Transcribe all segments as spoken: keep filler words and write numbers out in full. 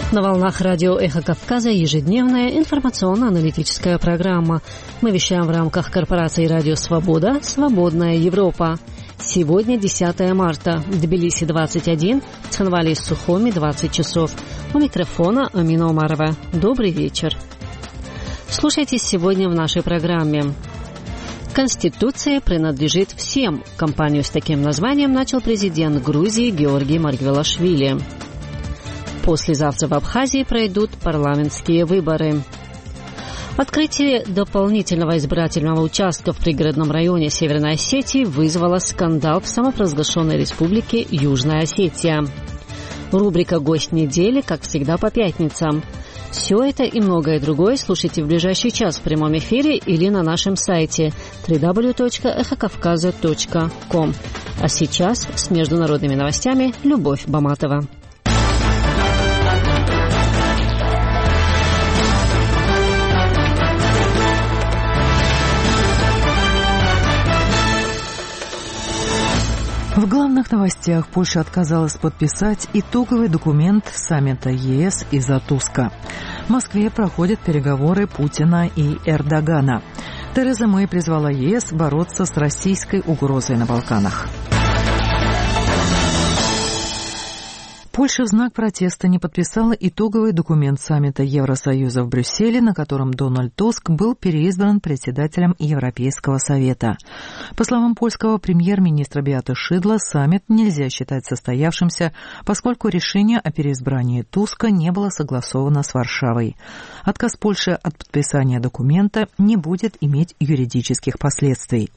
На волнах радио «Эхо Кавказа» ежедневная информационно-аналитическая программа. Мы вещаем в рамках корпорации «Радио Свобода. Свободная Европа». Сегодня десятое марта. В Тбилиси двадцать один, в Цхинвале и Сухуми двадцать часов. У микрофона Амина Умарова. Добрый вечер. Слушайте сегодня в нашей программе. Конституция принадлежит всем. Кампанию с таким названием начал президент Грузии Георгий Маргвелашвили. Послезавтра в Абхазии пройдут парламентские выборы. Открытие дополнительного избирательного участка в пригородном районе Северной Осетии вызвало скандал в самопровозглашенной республике Южная Осетия. Рубрика «Гость недели», как всегда, по пятницам. Все это и многое другое слушайте в ближайший час в прямом эфире или на нашем сайте дабл ю дабл ю дабл ю точка эхо кавказа точка ком. А сейчас с международными новостями Любовь Баматова. В главных новостях Польша отказалась подписать итоговый документ саммита ЕС из-за Туска. В Москве проходят переговоры Путина и Эрдогана. Тереза Мэй призвала ЕС бороться с российской угрозой на Балканах. Польша в знак протеста не подписала итоговый документ саммита Евросоюза в Брюсселе, на котором Дональд Туск был переизбран председателем Европейского совета. По словам польского премьер-министра Беаты Шидла, саммит нельзя считать состоявшимся, поскольку решение о переизбрании Туска не было согласовано с Варшавой. Отказ Польши от подписания документа не будет иметь юридических последствий.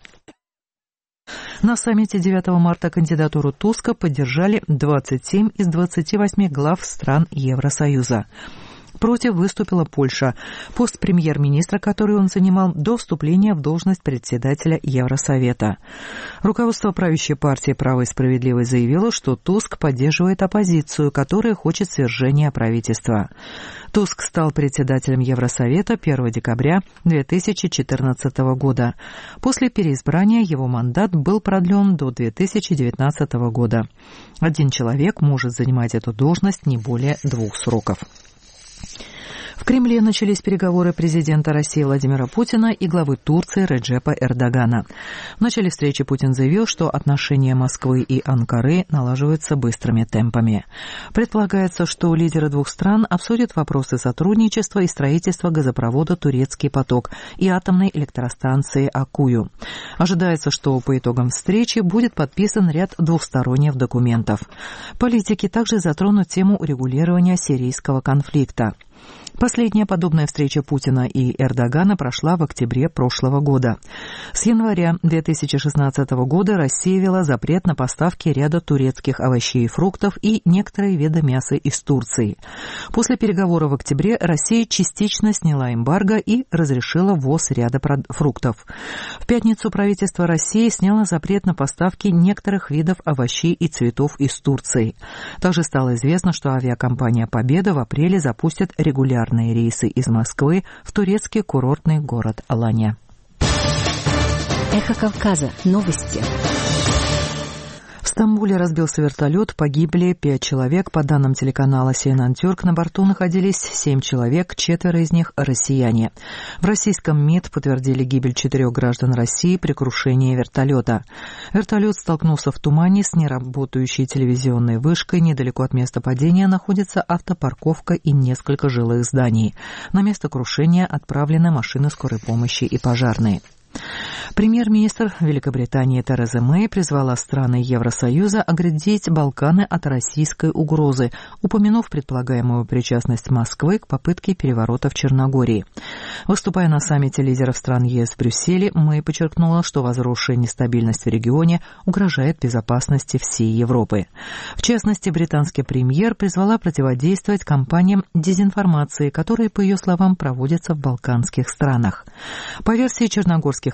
На саммите девятого марта кандидатуру Туска поддержали двадцать семь из двадцати восьми глав стран Евросоюза. Против выступила Польша, пост премьер-министра, который он занимал до вступления в должность председателя Евросовета. Руководство правящей партии «Право и справедливость» заявило, что Туск поддерживает оппозицию, которая хочет свержения правительства. Туск стал председателем Евросовета первого декабря две тысячи четырнадцатого года. После переизбрания его мандат был продлен до две тысячи девятнадцатого года. Один человек может занимать эту должность не более двух сроков. В Кремле начались переговоры президента России Владимира Путина и главы Турции Реджепа Эрдогана. В начале встречи Путин заявил, что отношения Москвы и Анкары налаживаются быстрыми темпами. Предполагается, что лидеры двух стран обсудят вопросы сотрудничества и строительства газопровода «Турецкий поток» и атомной электростанции «Аккую». Ожидается, что по итогам встречи будет подписан ряд двухсторонних документов. Политики также затронут тему урегулирования сирийского конфликта. Последняя подобная встреча Путина и Эрдогана прошла в октябре прошлого года. С января две тысячи шестнадцатого года Россия ввела запрет на поставки ряда турецких овощей и фруктов и некоторые виды мяса из Турции. После переговоров в октябре Россия частично сняла эмбарго и разрешила ввоз ряда фруктов. В пятницу правительство России сняло запрет на поставки некоторых видов овощей и цветов из Турции. Также стало известно, что авиакомпания «Победа» в апреле запустит регулярные рейсы из Москвы в турецкий курортный город Аланья. Эхо Кавказа. Новости. В Стамбуле разбился вертолет, погибли пять человек. По данным телеканала си эн эн Turk, на борту находились семь человек, четверо из них – россияне. В российском МИД подтвердили гибель четырех граждан России при крушении вертолета. Вертолет столкнулся в тумане с неработающей телевизионной вышкой. Недалеко от места падения находится автопарковка и несколько жилых зданий. На место крушения отправлены машины скорой помощи и пожарные. Премьер-министр Великобритании Тереза Мэй призвала страны Евросоюза оградить Балканы от российской угрозы, упомянув предполагаемую причастность Москвы к попытке переворота в Черногории. Выступая на саммите лидеров стран ЕС в Брюсселе, Мэй подчеркнула, что возросшая нестабильность в регионе угрожает безопасности всей Европы. В частности, британский премьер призвала противодействовать кампаниям дезинформации, которые, по ее словам, проводятся в балканских странах. По версии черногорских властей,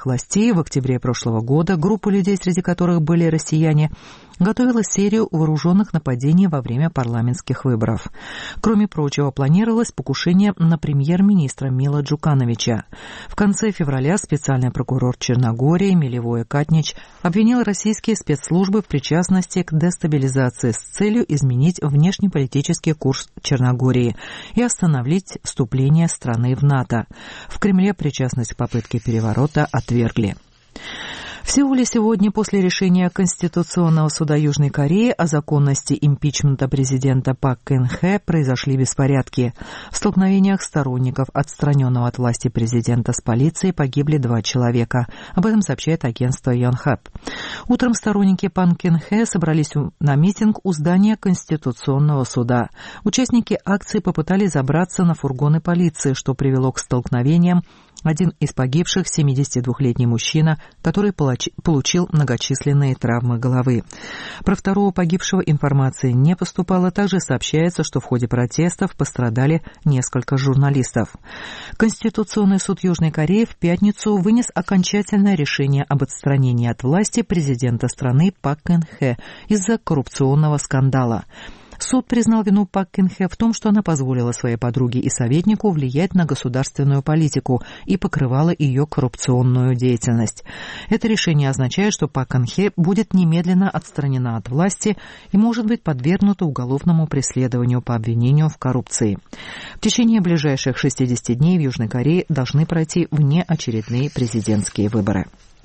Кореи в октябре прошлого года группа людей, среди которых были россияне, готовила серию вооруженных нападений во время парламентских выборов. Кроме прочего, планировалось покушение на премьер-министра Мила Джукановича. В конце февраля специальный прокурор Черногории Милевой Катнич обвинил российские спецслужбы в причастности к дестабилизации с целью изменить внешнеполитический курс Черногории и остановить вступление страны в НАТО. В Кремле причастность к попытке переворота отвергли. В Сеуле сегодня после решения Конституционного суда Южной Кореи о законности импичмента президента Пак Кын Хэ произошли беспорядки. В столкновениях сторонников отстраненного от власти президента с полицией погибли два человека. Об этом сообщает агентство Йонхап. Утром сторонники Пак Кын Хэ собрались на митинг у здания Конституционного суда. Участники акции попытались забраться на фургоны полиции, что привело к столкновениям. Один из погибших – семидесятидвухлетний мужчина, который получил многочисленные травмы головы. Про второго погибшего информации не поступало. Также сообщается, что в ходе протестов пострадали несколько журналистов. Конституционный суд Южной Кореи в пятницу вынес окончательное решение об отстранении от власти президента страны Пак Кын Хэ из-за коррупционного скандала. Суд признал вину Пак Кын Хэ в том, что она позволила своей подруге и советнику влиять на государственную политику и покрывала ее коррупционную деятельность. Это решение означает, что Пак Кын Хэ будет немедленно отстранена от власти и может быть подвергнута уголовному преследованию по обвинению в коррупции. В течение ближайших шестидесяти дней в Южной Корее должны пройти внеочередные президентские выборы.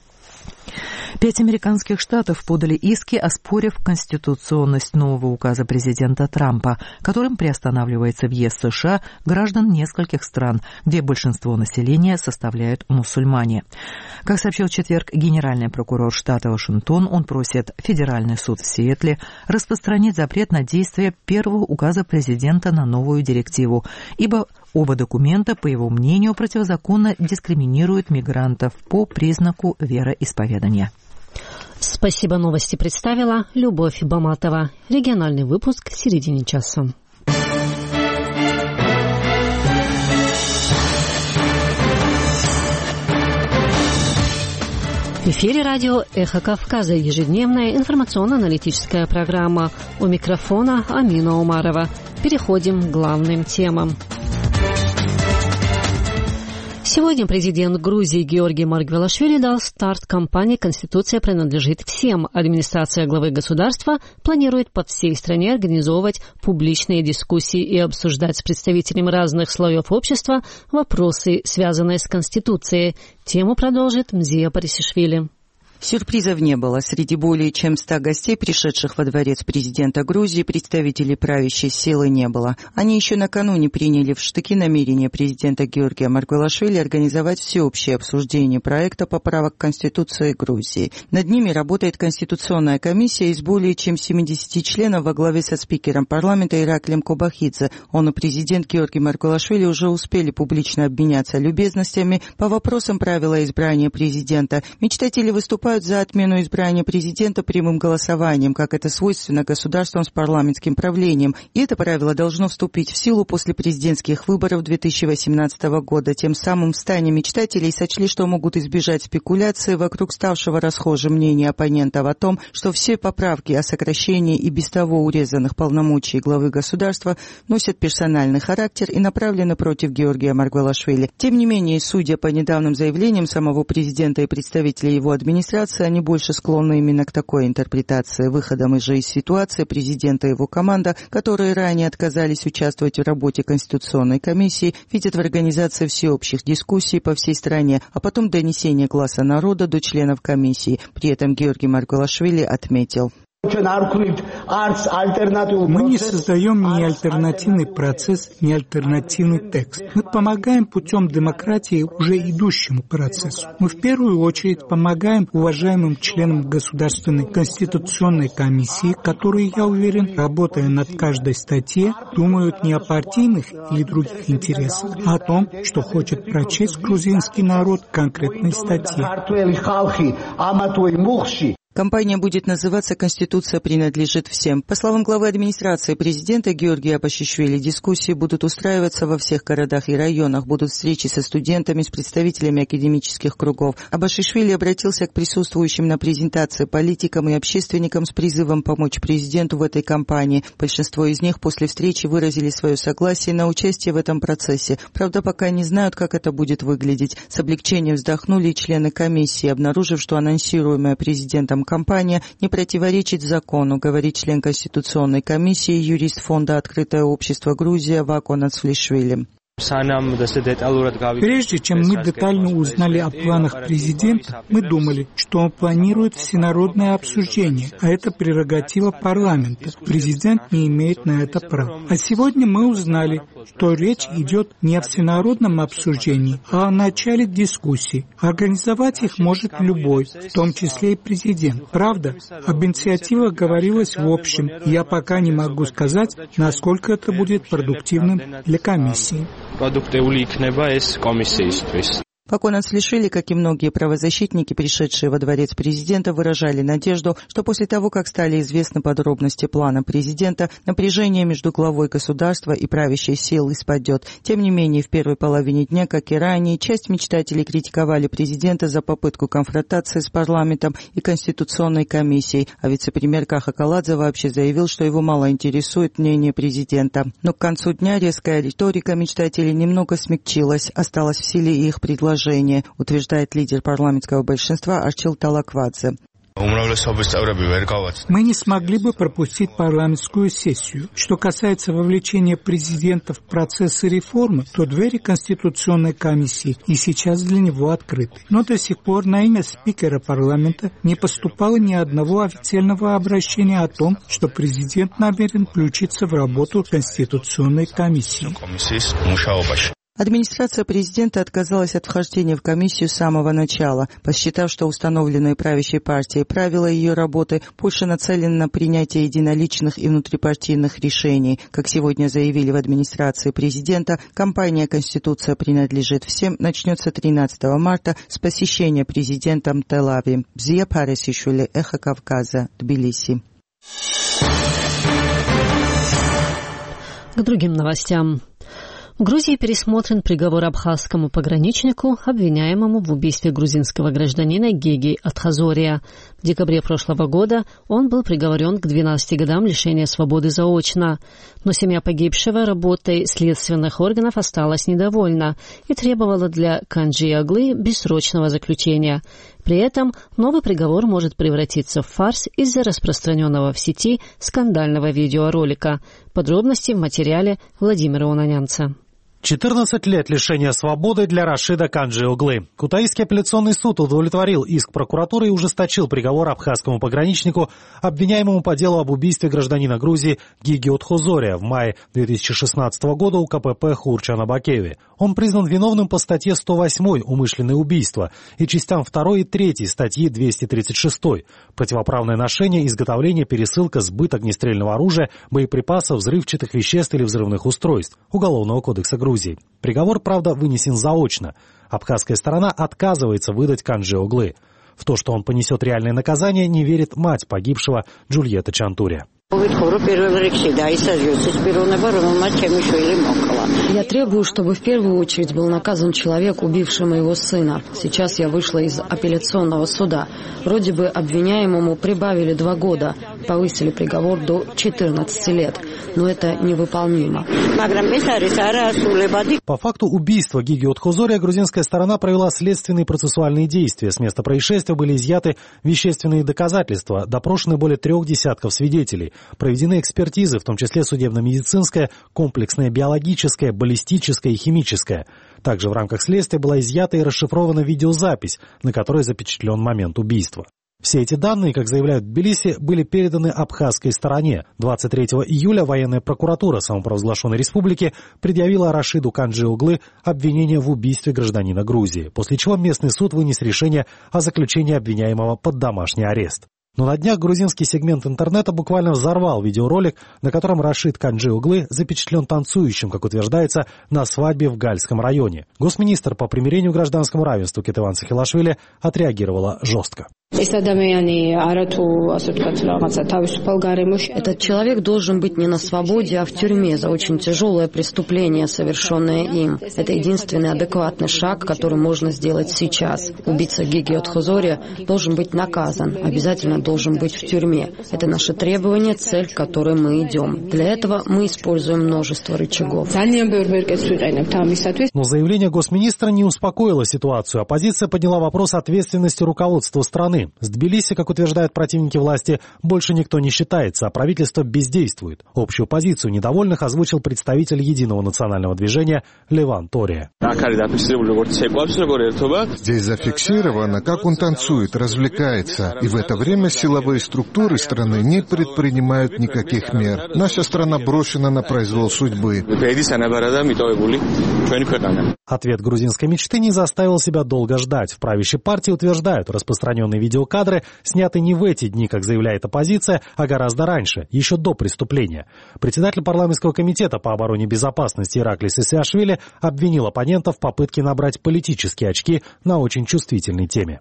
Пять американских штатов подали иски, оспорив конституционность нового указа президента Трампа, которым приостанавливается въезд США граждан нескольких стран, где большинство населения составляют мусульмане. Как сообщил в четверг генеральный прокурор штата Вашингтон, он просит Федеральный суд в Сиэтле распространить запрет на действие первого указа президента на новую директиву, ибо оба документа, по его мнению, противозаконно дискриминируют мигрантов по признаку вероисповедания. Спасибо, новости представила Любовь Баматова. Региональный выпуск в середине часа. В эфире радио «Эхо Кавказа», ежедневная информационно-аналитическая программа. У микрофона Амина Умарова. Переходим к главным темам. Сегодня президент Грузии Георгий Маргвелашвили дал старт кампании «Конституция принадлежит всем». Администрация главы государства планирует по всей стране организовывать публичные дискуссии и обсуждать с представителями разных слоев общества вопросы, связанные с Конституцией. Тему продолжит Мзия Парисишвили. Сюрпризов не было. Среди более чем ста гостей, пришедших во дворец президента Грузии, представителей правящей силы не было. Они еще накануне приняли в штыки намерение президента Георгия Маргвелашвили организовать всеобщее обсуждение проекта поправок к Конституции Грузии. Над ними работает Конституционная комиссия из более чем семидесяти членов во главе со спикером парламента Ираклием Кобахидзе. Он и президент Георгий Маргвелашвили уже успели публично обменяться любезностями по вопросам правила избрания президента. Мечтатели выступают за отмену избрания президента прямым голосованием, как это свойственно государствам с парламентским правлением. И это правило должно вступить в силу после президентских выборов две тысячи восемнадцатого года. Тем самым в стане мечтателей сочли, что могут избежать спекуляции вокруг ставшего расхожим мнения оппонентов о том, что все поправки о сокращении и без того урезанных полномочий главы государства носят персональный характер и направлены против Георгия Маргвелашвили. Тем не менее, судя по недавним заявлениям самого президента и представителей его администрации, они больше склонны именно к такой интерпретации. Выходом же из ситуации президента и его команда, которые ранее отказались участвовать в работе Конституционной комиссии, видят в организации всеобщих дискуссий по всей стране, а потом донесение гласа народа до членов комиссии. При этом Георгий Маргвелашвили отметил: Мы не создаем ни альтернативный процесс, ни альтернативный текст. Мы помогаем путем демократии уже идущему процессу. Мы в первую очередь помогаем уважаемым членам Государственной конституционной комиссии, которые, я уверен, работая над каждой статьей, думают не о партийных или других интересах, а о том, что хочет прочесть грузинский народ в конкретной статье. Компания будет называться «Конституция принадлежит всем». По словам главы администрации президента Георгия Абашишвили, дискуссии будут устраиваться во всех городах и районах, будут встречи со студентами, с представителями академических кругов. Абашишвили обратился к присутствующим на презентации политикам и общественникам с призывом помочь президенту в этой кампании. Большинство из них после встречи выразили свое согласие на участие в этом процессе. Правда, пока не знают, как это будет выглядеть. С облегчением вздохнули и члены комиссии, обнаружив, что анонсируемая президентом компания не противоречит закону, говорит член Конституционной комиссии, юрист фонда «Открытое общество Грузия» Вакон Ацфлишвили. Прежде чем мы детально узнали о планах президента, мы думали, что он планирует всенародное обсуждение, а это прерогатива парламента. Президент не имеет на это права. А сегодня мы узнали, что речь идет не о всенародном обсуждении, а о начале дискуссий. Организовать их может любой, в том числе и президент. Правда, об инициативах говорилось в общем. Я пока не могу сказать, насколько это будет продуктивным для комиссии. Вакон Ацфлишвили, как и многие правозащитники, пришедшие во дворец президента, выражали надежду, что после того, как стали известны подробности плана президента, напряжение между главой государства и правящей силой спадет. Тем не менее, в первой половине дня, как и ранее, часть мечтателей критиковали президента за попытку конфронтации с парламентом и Конституционной комиссией, а вице-премьер Каха Каладзе вообще заявил, что его мало интересует мнение президента. Но к концу дня резкая риторика мечтателей немного смягчилась, осталась в силе и их предложение, утверждает лидер парламентского большинства Арчил Талаквадзе. Мы не смогли бы пропустить парламентскую сессию. Что касается вовлечения президента в процессы реформы, то двери Конституционной комиссии и сейчас для него открыты. Но до сих пор на имя спикера парламента не поступало ни одного официального обращения о том, что президент намерен включиться в работу Конституционной комиссии. Администрация президента отказалась от вхождения в комиссию с самого начала, посчитав, что установленные правящей партией правила ее работы больше нацелены на принятие единоличных и внутрипартийных решений. Как сегодня заявили в администрации президента, кампания «Конституция принадлежит всем» начнется тринадцатого марта с посещения президентом Тель-Авив. Бзия Парисишвили, Эхо Кавказа, Тбилиси. К другим новостям. В Грузии пересмотрен приговор абхазскому пограничнику, обвиняемому в убийстве грузинского гражданина Геги Атхазория. В декабре прошлого года он был приговорен к двенадцати годам лишения свободы заочно. Но семья погибшего работой следственных органов осталась недовольна и требовала для Канджи-Оглы бессрочного заключения. При этом новый приговор может превратиться в фарс из-за распространенного в сети скандального видеоролика. Подробности в материале Владимира Унанянца. четырнадцать лет лишения свободы для Рашида Канджи-Оглы. Кутаисский апелляционный суд удовлетворил иск прокуратуры и ужесточил приговор абхазскому пограничнику, обвиняемому по делу об убийстве гражданина Грузии Геги Атхазория в мае две тысячи шестнадцатого года у ка пэ пэ Хурчанабакеви. Он признан виновным по статье сто восемь «Умышленное убийство» и частям второй и третьей статьи двести тридцать шесть «Противоправное ношение, изготовление, пересылка, сбыт огнестрельного оружия, боеприпасов, взрывчатых веществ или взрывных устройств» Уголовного кодекса Грузии. Приговор, правда, вынесен заочно. Абхазская сторона отказывается выдать Канджи-Оглы. В то, что он понесет реальное наказание, не верит мать погибшего Джульетта Чантурия. Я требую, чтобы в первую очередь был наказан человек, убивший моего сына. Сейчас я вышла из апелляционного суда. Вроде бы обвиняемому прибавили два года, повысили приговор до четырнадцати лет. Но это невыполнимо. По факту убийства Геги Атхазория грузинская сторона провела следственные процессуальные действия. С места происшествия были изъяты вещественные доказательства, допрошены более трех десятков свидетелей. Проведены экспертизы, в том числе судебно-медицинская, комплексная биологическая, баллистическая и химическая. Также в рамках следствия была изъята и расшифрована видеозапись, на которой запечатлен момент убийства. Все эти данные, как заявляют в Тбилиси, были переданы абхазской стороне. двадцать третьего июля военная прокуратура самопровозглашенной республики предъявила Рашиду Канджи-Оглы обвинение в убийстве гражданина Грузии, после чего местный суд вынес решение о заключении обвиняемого под домашний арест. Но на днях грузинский сегмент интернета буквально взорвал видеоролик, на котором Рашид Канджи-Оглы запечатлен танцующим, как утверждается, на свадьбе в Гальском районе. Госминистр по примирению и гражданскому равенству Кетеван Сахилашвили отреагировала жестко. Этот человек должен быть не на свободе, а в тюрьме за очень тяжелое преступление, совершенное им. Это единственный адекватный шаг, который можно сделать сейчас. Убийца Гиги Отхозория должен быть наказан, обязательно должен быть в тюрьме. Это наше требование, цель, к которой мы идем. Для этого мы используем множество рычагов. Но заявление госминистра не успокоило ситуацию. Оппозиция подняла вопрос ответственности руководства страны. С Тбилиси, как утверждают противники власти, больше никто не считается, а правительство бездействует. Общую позицию недовольных озвучил представитель Единого национального движения Леван Тория. Здесь зафиксировано, как он танцует, развлекается. И в это время силовые структуры страны не предпринимают никаких мер. Наша страна брошена на произвол судьбы. Ответ грузинской мечты не заставил себя долго ждать. В правящей партии утверждают, распространенные видеокадры сняты не в эти дни, как заявляет оппозиция, а гораздо раньше, еще до преступления. Председатель парламентского комитета по обороне и безопасности Ираклис Исиашвили обвинил оппонентов в попытке набрать политические очки на очень чувствительной теме.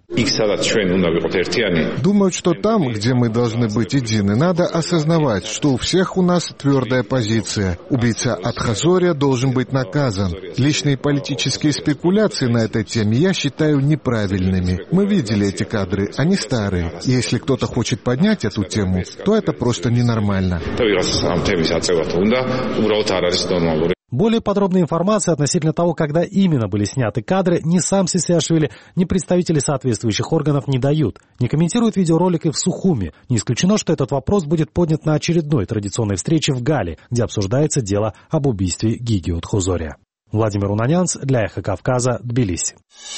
Думают, что там, где мы должны быть едины, надо осознавать, что у всех у нас твердая позиция. Убийца Отхозория должен быть наказан. Личные политические спекуляции на этой теме я считаю неправильными. Мы видели эти кадры, они старые. И если кто-то хочет поднять эту тему, то это просто ненормально. Более подробной информации относительно того, когда именно были сняты кадры, ни сам Сисиашвили, ни представители соответствующих органов не дают. Не комментируют видеоролик и в Сухуми. Не исключено, что этот вопрос будет поднят на очередной традиционной встрече в Гале, где обсуждается дело об убийстве Гиги Отхозория. Владимир Унанянц для Эхо Кавказа, Тбилиси.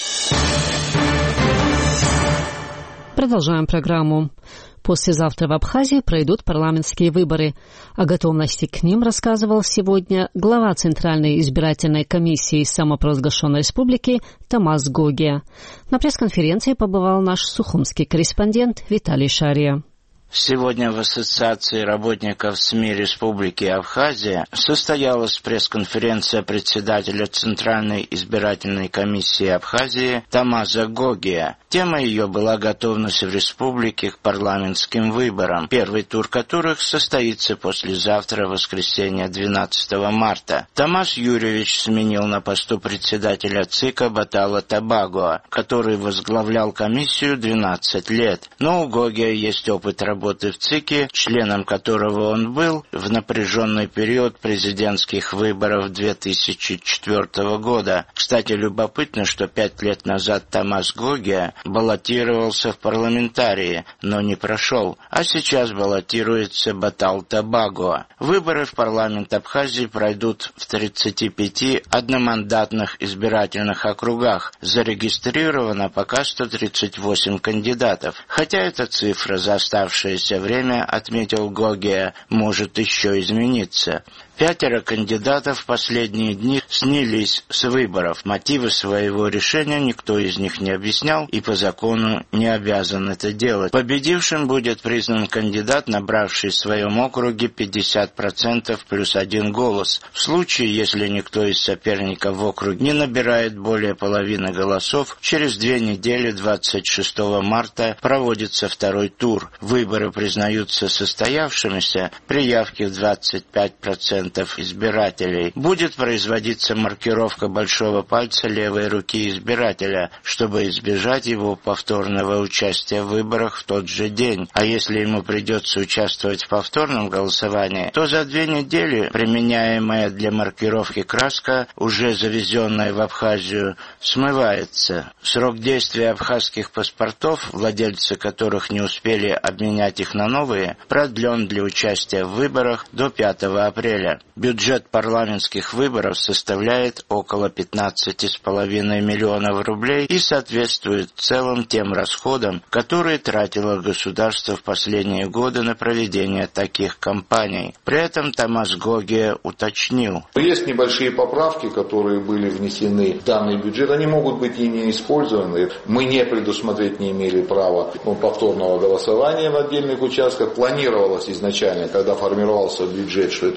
Продолжаем программу. Послезавтра в Абхазии пройдут парламентские выборы. О готовности к ним рассказывал сегодня глава Центральной избирательной комиссии самопровозглашенной республики Тамас Гогия. На пресс-конференции побывал наш сухумский корреспондент Виталий Шария. Сегодня в Ассоциации работников СМИ Республики Абхазия состоялась пресс-конференция председателя Центральной избирательной комиссии Абхазии Тамаза Гогия. Тема ее была готовность в республике к парламентским выборам, первый тур которых состоится послезавтра, воскресенье, двенадцатого марта. Тамас Юрьевич сменил на посту председателя ЦИКа Батала Табагуа, который возглавлял комиссию двенадцать лет. Но у Гогия есть опыт работы работы в ЦИКе, членом которого он был в напряженный период президентских выборов две тысячи четвёртого года. Кстати, любопытно, что пять лет назад Тамас Гогия баллотировался в парламентарии, но не прошел, а сейчас баллотируется Батал Табагуа. Выборы в парламент Абхазии пройдут в тридцати пяти одномандатных избирательных округах. Зарегистрировано пока сто тридцать восемь кандидатов, хотя эта цифра за оставшиеся время, отметил Гогия, может еще измениться. Пятеро кандидатов в последние дни снялись с выборов. Мотивы своего решения никто из них не объяснял и по закону не обязан это делать. Победившим будет признан кандидат, набравший в своем округе пятьдесят процентов плюс один голос. В случае, если никто из соперников в округе не набирает более половины голосов, через две недели, двадцать шестого марта, проводится второй тур. Выборы признаются состоявшимися при явке в двадцать пять процентов избирателей. Будет производиться маркировка большого пальца левой руки избирателя, чтобы избежать его повторного участия в выборах в тот же день. А если ему придется участвовать в повторном голосовании, то за две недели применяемая для маркировки краска, уже завезенная в Абхазию, смывается. Срок действия абхазских паспортов, владельцы которых не успели обменять их на новые, продлен для участия в выборах до пятого апреля. Бюджет парламентских выборов составляет около пятнадцати с половиной миллионов рублей и соответствует в целом тем расходам, которые тратило государство в последние годы на проведение таких кампаний. При этом Тамас Гогия уточнил. Есть небольшие поправки, которые были внесены в данный бюджет. Они могут быть и не использованы. Мы не предусмотреть не имели права повторного голосования в отдельных участках. Планировалось изначально, когда формировался бюджет, что это будет по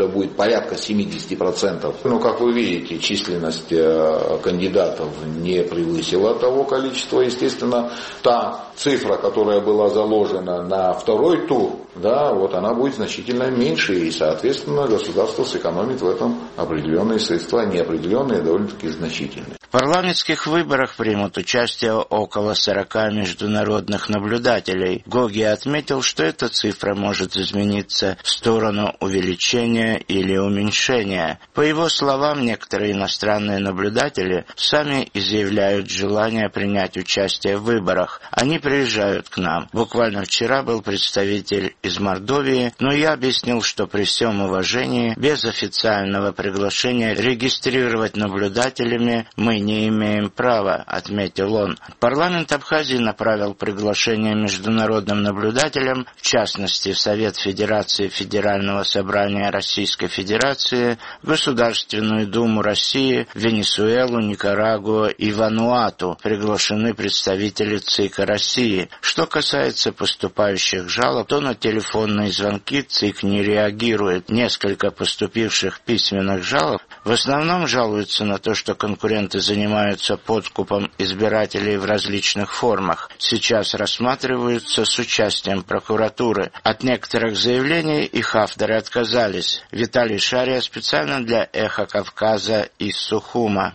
порядка семьдесят процентов. Ну, как вы видите, численность кандидатов не превысила того количества. Естественно, та цифра, которая была заложена на второй тур, да, вот она будет значительно меньше, и, соответственно, государство сэкономит в этом определенные средства, неопределенные, довольно-таки значительные. В парламентских выборах примут участие около сорока международных наблюдателей. Гоги отметил, что эта цифра может измениться в сторону увеличения или уменьшения. По его словам, некоторые иностранные наблюдатели сами изъявляют желание принять участие в выборах. Они приезжают к нам. Буквально вчера был представитель из Мордовии, но я объяснил, что при всем уважении, без официального приглашения регистрировать наблюдателями мы не имеем права, отметил он. Парламент Абхазии направил приглашение международным наблюдателям, в частности, в Совет Федерации Федерального собрания Российской Федерации, Государственную Думу России, Венесуэлу, Никарагуа и Вануату. Приглашены представители ЦИКа России. Что касается поступающих жалоб, то на телефонные звонки ЦИК не реагирует. Несколько поступивших письменных жалоб в основном жалуются на то, что конкуренты занимаются подкупом избирателей в различных формах. Сейчас рассматриваются с участием прокуратуры. От некоторых заявлений их авторы отказались. Виталий Шария специально для «Эхо Кавказа» из Сухума.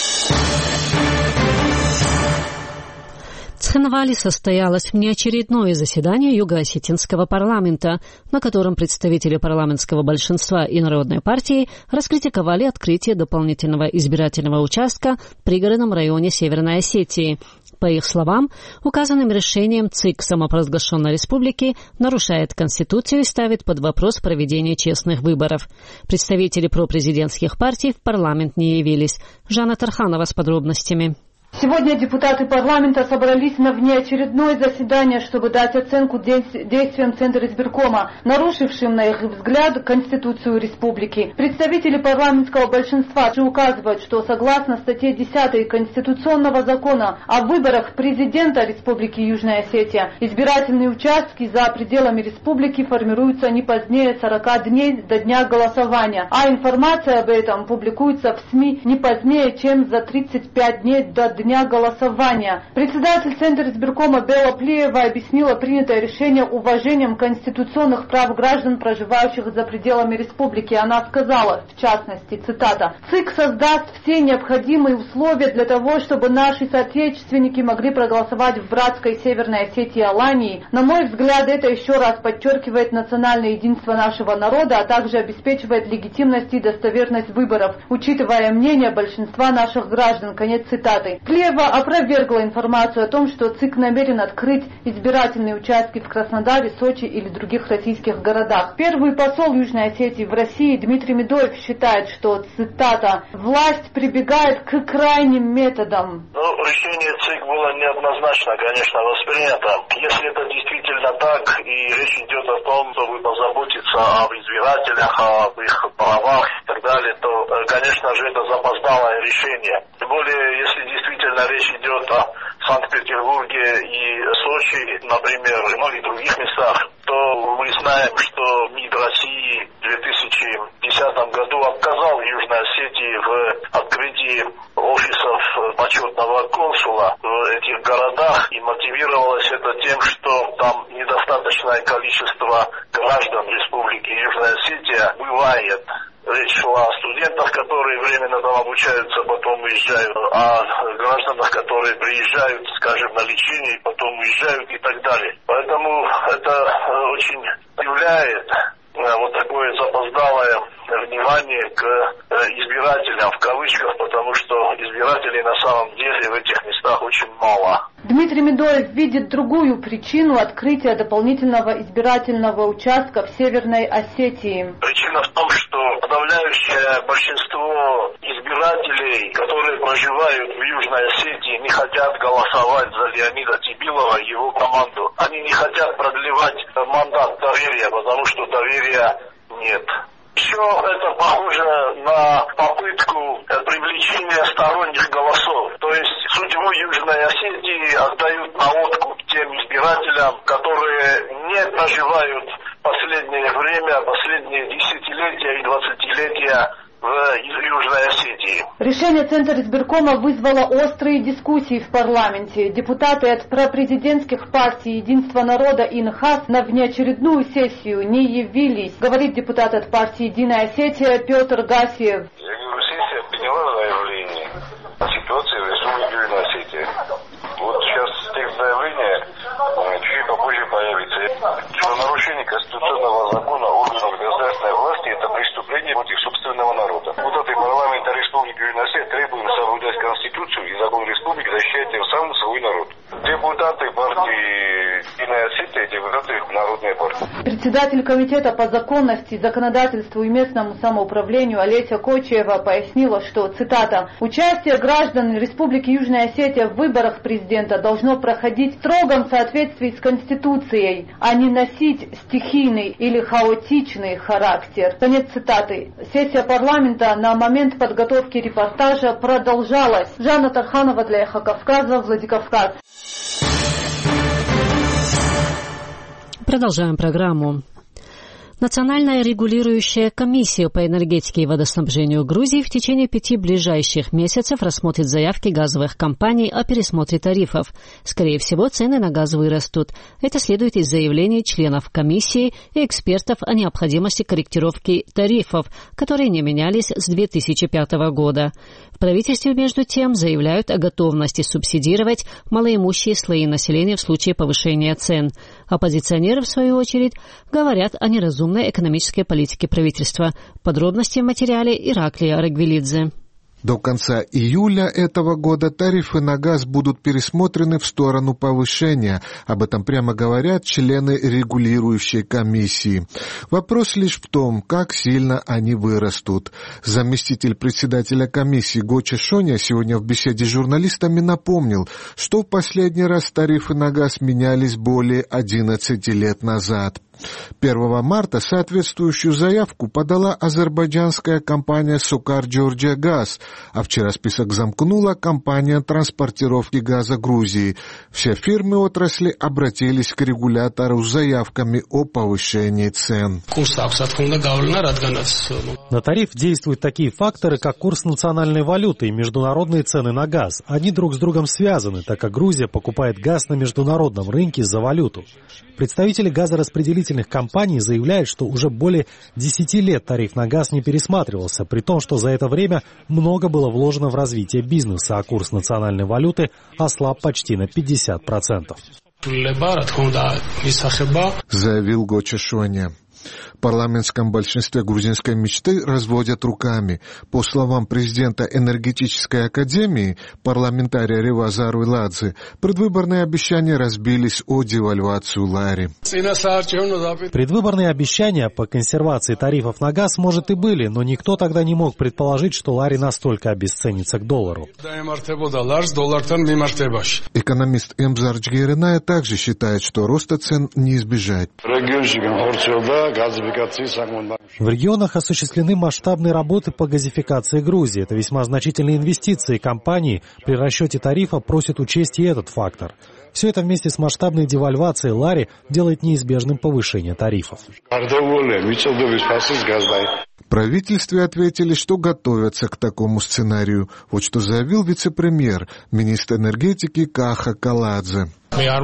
В Цхинвале состоялось внеочередное заседание Юго-Осетинского парламента, на котором представители парламентского большинства и Народной партии раскритиковали открытие дополнительного избирательного участка в пригородном районе Северной Осетии. По их словам, указанным решением ЦИК самопровозглашенной республики нарушает Конституцию и ставит под вопрос проведение честных выборов. Представители пропрезидентских партий в парламент не явились. Жанна Тарханова с подробностями. Сегодня депутаты парламента собрались на внеочередное заседание, чтобы дать оценку действиям Центра избиркома, нарушившим, на их взгляд, Конституцию республики. Представители парламентского большинства же указывают, что согласно статье десятой Конституционного закона о выборах президента Республики Южная Осетия, избирательные участки за пределами республики формируются не позднее сорока дней до дня голосования, а информация об этом публикуется в СМИ не позднее, чем за тридцать пять дней до дня голосования. Председатель Центра избиркома Бела Плеева объяснила принятое решение уважением конституционных прав граждан, проживающих за пределами республики. Она сказала, в частности, цитата, «ЦИК создаст все необходимые условия для того, чтобы наши соотечественники могли проголосовать в братской Северной Осетии и Алании. На мой взгляд, это еще раз подчеркивает национальное единство нашего народа, а также обеспечивает легитимность и достоверность выборов, учитывая мнение большинства наших граждан». Конец цитаты. Плеева опровергла информацию о том, что ЦИК намерен открыть избирательные участки в Краснодаре, Сочи или других российских городах. Первый посол Южной Осетии в России Дмитрий Медоев считает, что, цитата, «власть прибегает к крайним методам». Ну, решение ЦИК было неоднозначно, конечно, воспринято. Если это действительно так, и речь идет о том, чтобы позаботиться об избирателях, об их правах и так далее, то, конечно же, это запоздалое решение. Тем более, если действительно речь идет о Санкт-Петербурге и Сочи, например, ну и других местах, то мы знаем, что МИД России в две тысячи десятом году отказал Южной Осетии в открытии офисов почетного консула в этих городах, и мотивировалось это тем, что там недостаточное количество граждан Республики Южная Осетия бывает. Речь шла о студентах, которые временно там обучаются, потом уезжают, о гражданах, которые приезжают, скажем, на лечение, потом уезжают и так далее. Поэтому это очень удивляет вот такое запоздалое внимание к избирателям, в кавычках, потому что избирателей на самом деле в этих местах очень мало. Дмитрий Медоев видит другую причину открытия дополнительного избирательного участка в Северной Осетии. Причина в том, что подавляющее большинство избирателей, которые проживают в Южной Осетии, не хотят голосовать за Леонида Тибилова и его команду. Они не хотят продлевать мандат доверия, потому что доверия нет. Еще это похоже на попытку привлечения сторонних голосов. То есть судьбу Южной Осетии отдают на откуп тем избирателям, которые не проживают последнее время последние десятилетия и двадцатилетия в Южной Осетии. Решение Центра избиркома вызвало острые дискуссии в парламенте. Депутаты от пропрезидентских партий «Единство народа» и НХАС на внеочередную сессию не явились, говорит депутат от партии «Единая Осетия» Петр Гасиев. Я говорю, сессия приняла заявление о ситуации в Республике Южная Осетия. Вот сейчас текст заявления чуть попозже появится. Что нарушение конституционного закона органов государственной власти – это преступление против собственного народа. Депутаты парламента Республики Южная Осетия требуют соблюдать Конституцию и закон республики, защищать тем самым свой народ. Депутаты партии «Единая Осетия», депутаты Народной партии. Председатель комитета по законности, законодательству и местному самоуправлению Олеся Кочева пояснила, что, цитата, «участие граждан Республики Южная Осетия в выборах президента должно проходить в строгом соответствии с Конституцией, а не носить стихийный или хаотичный характер». Конец цитаты. Сессия парламента на момент подготовки репортажа продолжалась. Жанна Тарханова для Эхо Кавказа, Владикавказ. Продолжаем программу. Национальная регулирующая комиссия по энергетике и водоснабжению Грузии в течение пяти ближайших месяцев рассмотрит заявки газовых компаний о пересмотре тарифов. Скорее всего, цены на газ вырастут. Это следует из заявлений членов комиссии и экспертов о необходимости корректировки тарифов, которые не менялись с две тысячи пятого года. В правительстве, между тем, заявляют о готовности субсидировать малоимущие слои населения в случае повышения цен. Оппозиционеры, в свою очередь, говорят о неразумной экономической политике правительства. Подробности в материале Ираклия Рагвелидзе. До конца июля этого года тарифы на газ будут пересмотрены в сторону повышения. Об этом прямо говорят члены регулирующей комиссии. Вопрос лишь в том, как сильно они вырастут. Заместитель председателя комиссии Гоче Шоня сегодня в беседе с журналистами напомнил, что в последний раз тарифы на газ менялись более одиннадцати лет назад. первого марта соответствующую заявку подала азербайджанская компания «Сукар Джорджия Газ», а вчера список замкнула компания транспортировки газа Грузии. Все фирмы отрасли обратились к регулятору с заявками о повышении цен. На тариф действуют такие факторы, как курс национальной валюты и международные цены на газ. Они друг с другом связаны, так как Грузия покупает газ на международном рынке за валюту. Представители газораспределительных компаний заявляют, что уже более десяти лет тариф на газ не пересматривался, при том, что за это время много было вложено в развитие бизнеса, а курс национальной валюты ослаб почти на пятьдесят процентов. Заявил Гоче Шоня. В парламентском большинстве грузинской мечты разводят руками. По словам президента энергетической академии, парламентария Реваза Аруйладзе, предвыборные обещания разбились о девальвацию лари. Предвыборные обещания по консервации тарифов на газ, может, и были, но никто тогда не мог предположить, что лари настолько обесценится к доллару. Экономист Эмзар Джгереная также считает, что роста цен не избежать. В регионах осуществлены масштабные работы по газификации Грузии. Это весьма значительные инвестиции. Компании при расчете тарифа просят учесть и этот фактор. Все это вместе с масштабной девальвацией лари делает неизбежным повышение тарифов. В правительстве ответили, что готовятся к такому сценарию. Вот что заявил вице-премьер, министр энергетики Каха Каладзе. Я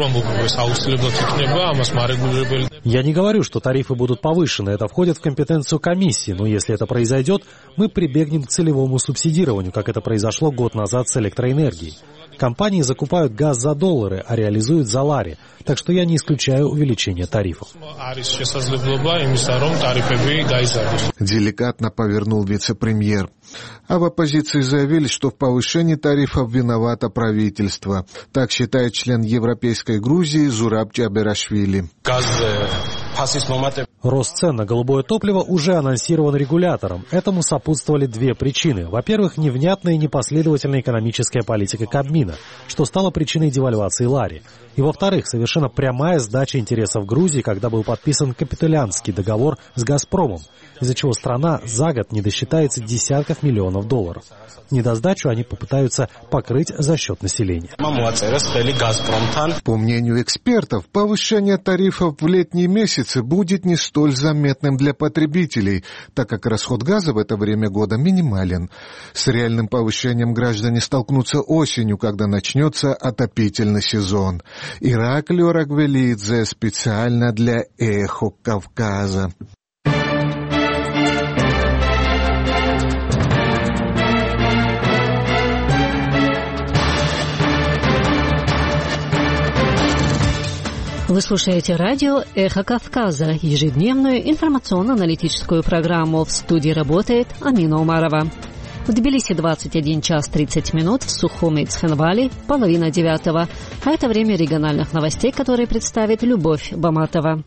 не говорю, что тарифы будут повышены. Это входит в компетенцию комиссии. Но если это произойдет, мы прибегнем к целевому субсидированию, как это произошло год назад с электроэнергией. Компании закупают газ за доллары, а реализуют за лари. Так что я не исключаю увеличение тарифов. Деликатно повернул вице-премьер. А в оппозиции заявили, что в повышении тарифов виновато правительство. Так считает член Европейской Грузии Зураб Джаберашвили. Рост цен на голубое топливо уже анонсирован регулятором. Этому сопутствовали две причины. Во-первых, невнятная и непоследовательная экономическая политика Кабмина, что стало причиной девальвации лари. И во-вторых, совершенно прямая сдача интересов Грузии, когда был подписан капитулянтский договор с «Газпромом», из-за чего страна за год не досчитается десятков миллионов долларов. Недосдачу они попытаются покрыть за счет населения. По мнению экспертов, повышение тарифов в летние месяцы будет не столь столь заметным для потребителей, так как расход газа в это время года минимален. С реальным повышением граждане столкнутся осенью, когда начнется отопительный сезон. Ираклий Орагвелидзе специально для «Эхо Кавказа». Вы слушаете радио «Эхо Кавказа», ежедневную информационно-аналитическую программу. В студии работает Амина Умарова. В Тбилиси двадцать один час тридцать минут, в Сухуми и Цхинвали половина девятого. А это время региональных новостей, которые представит Любовь Баматова.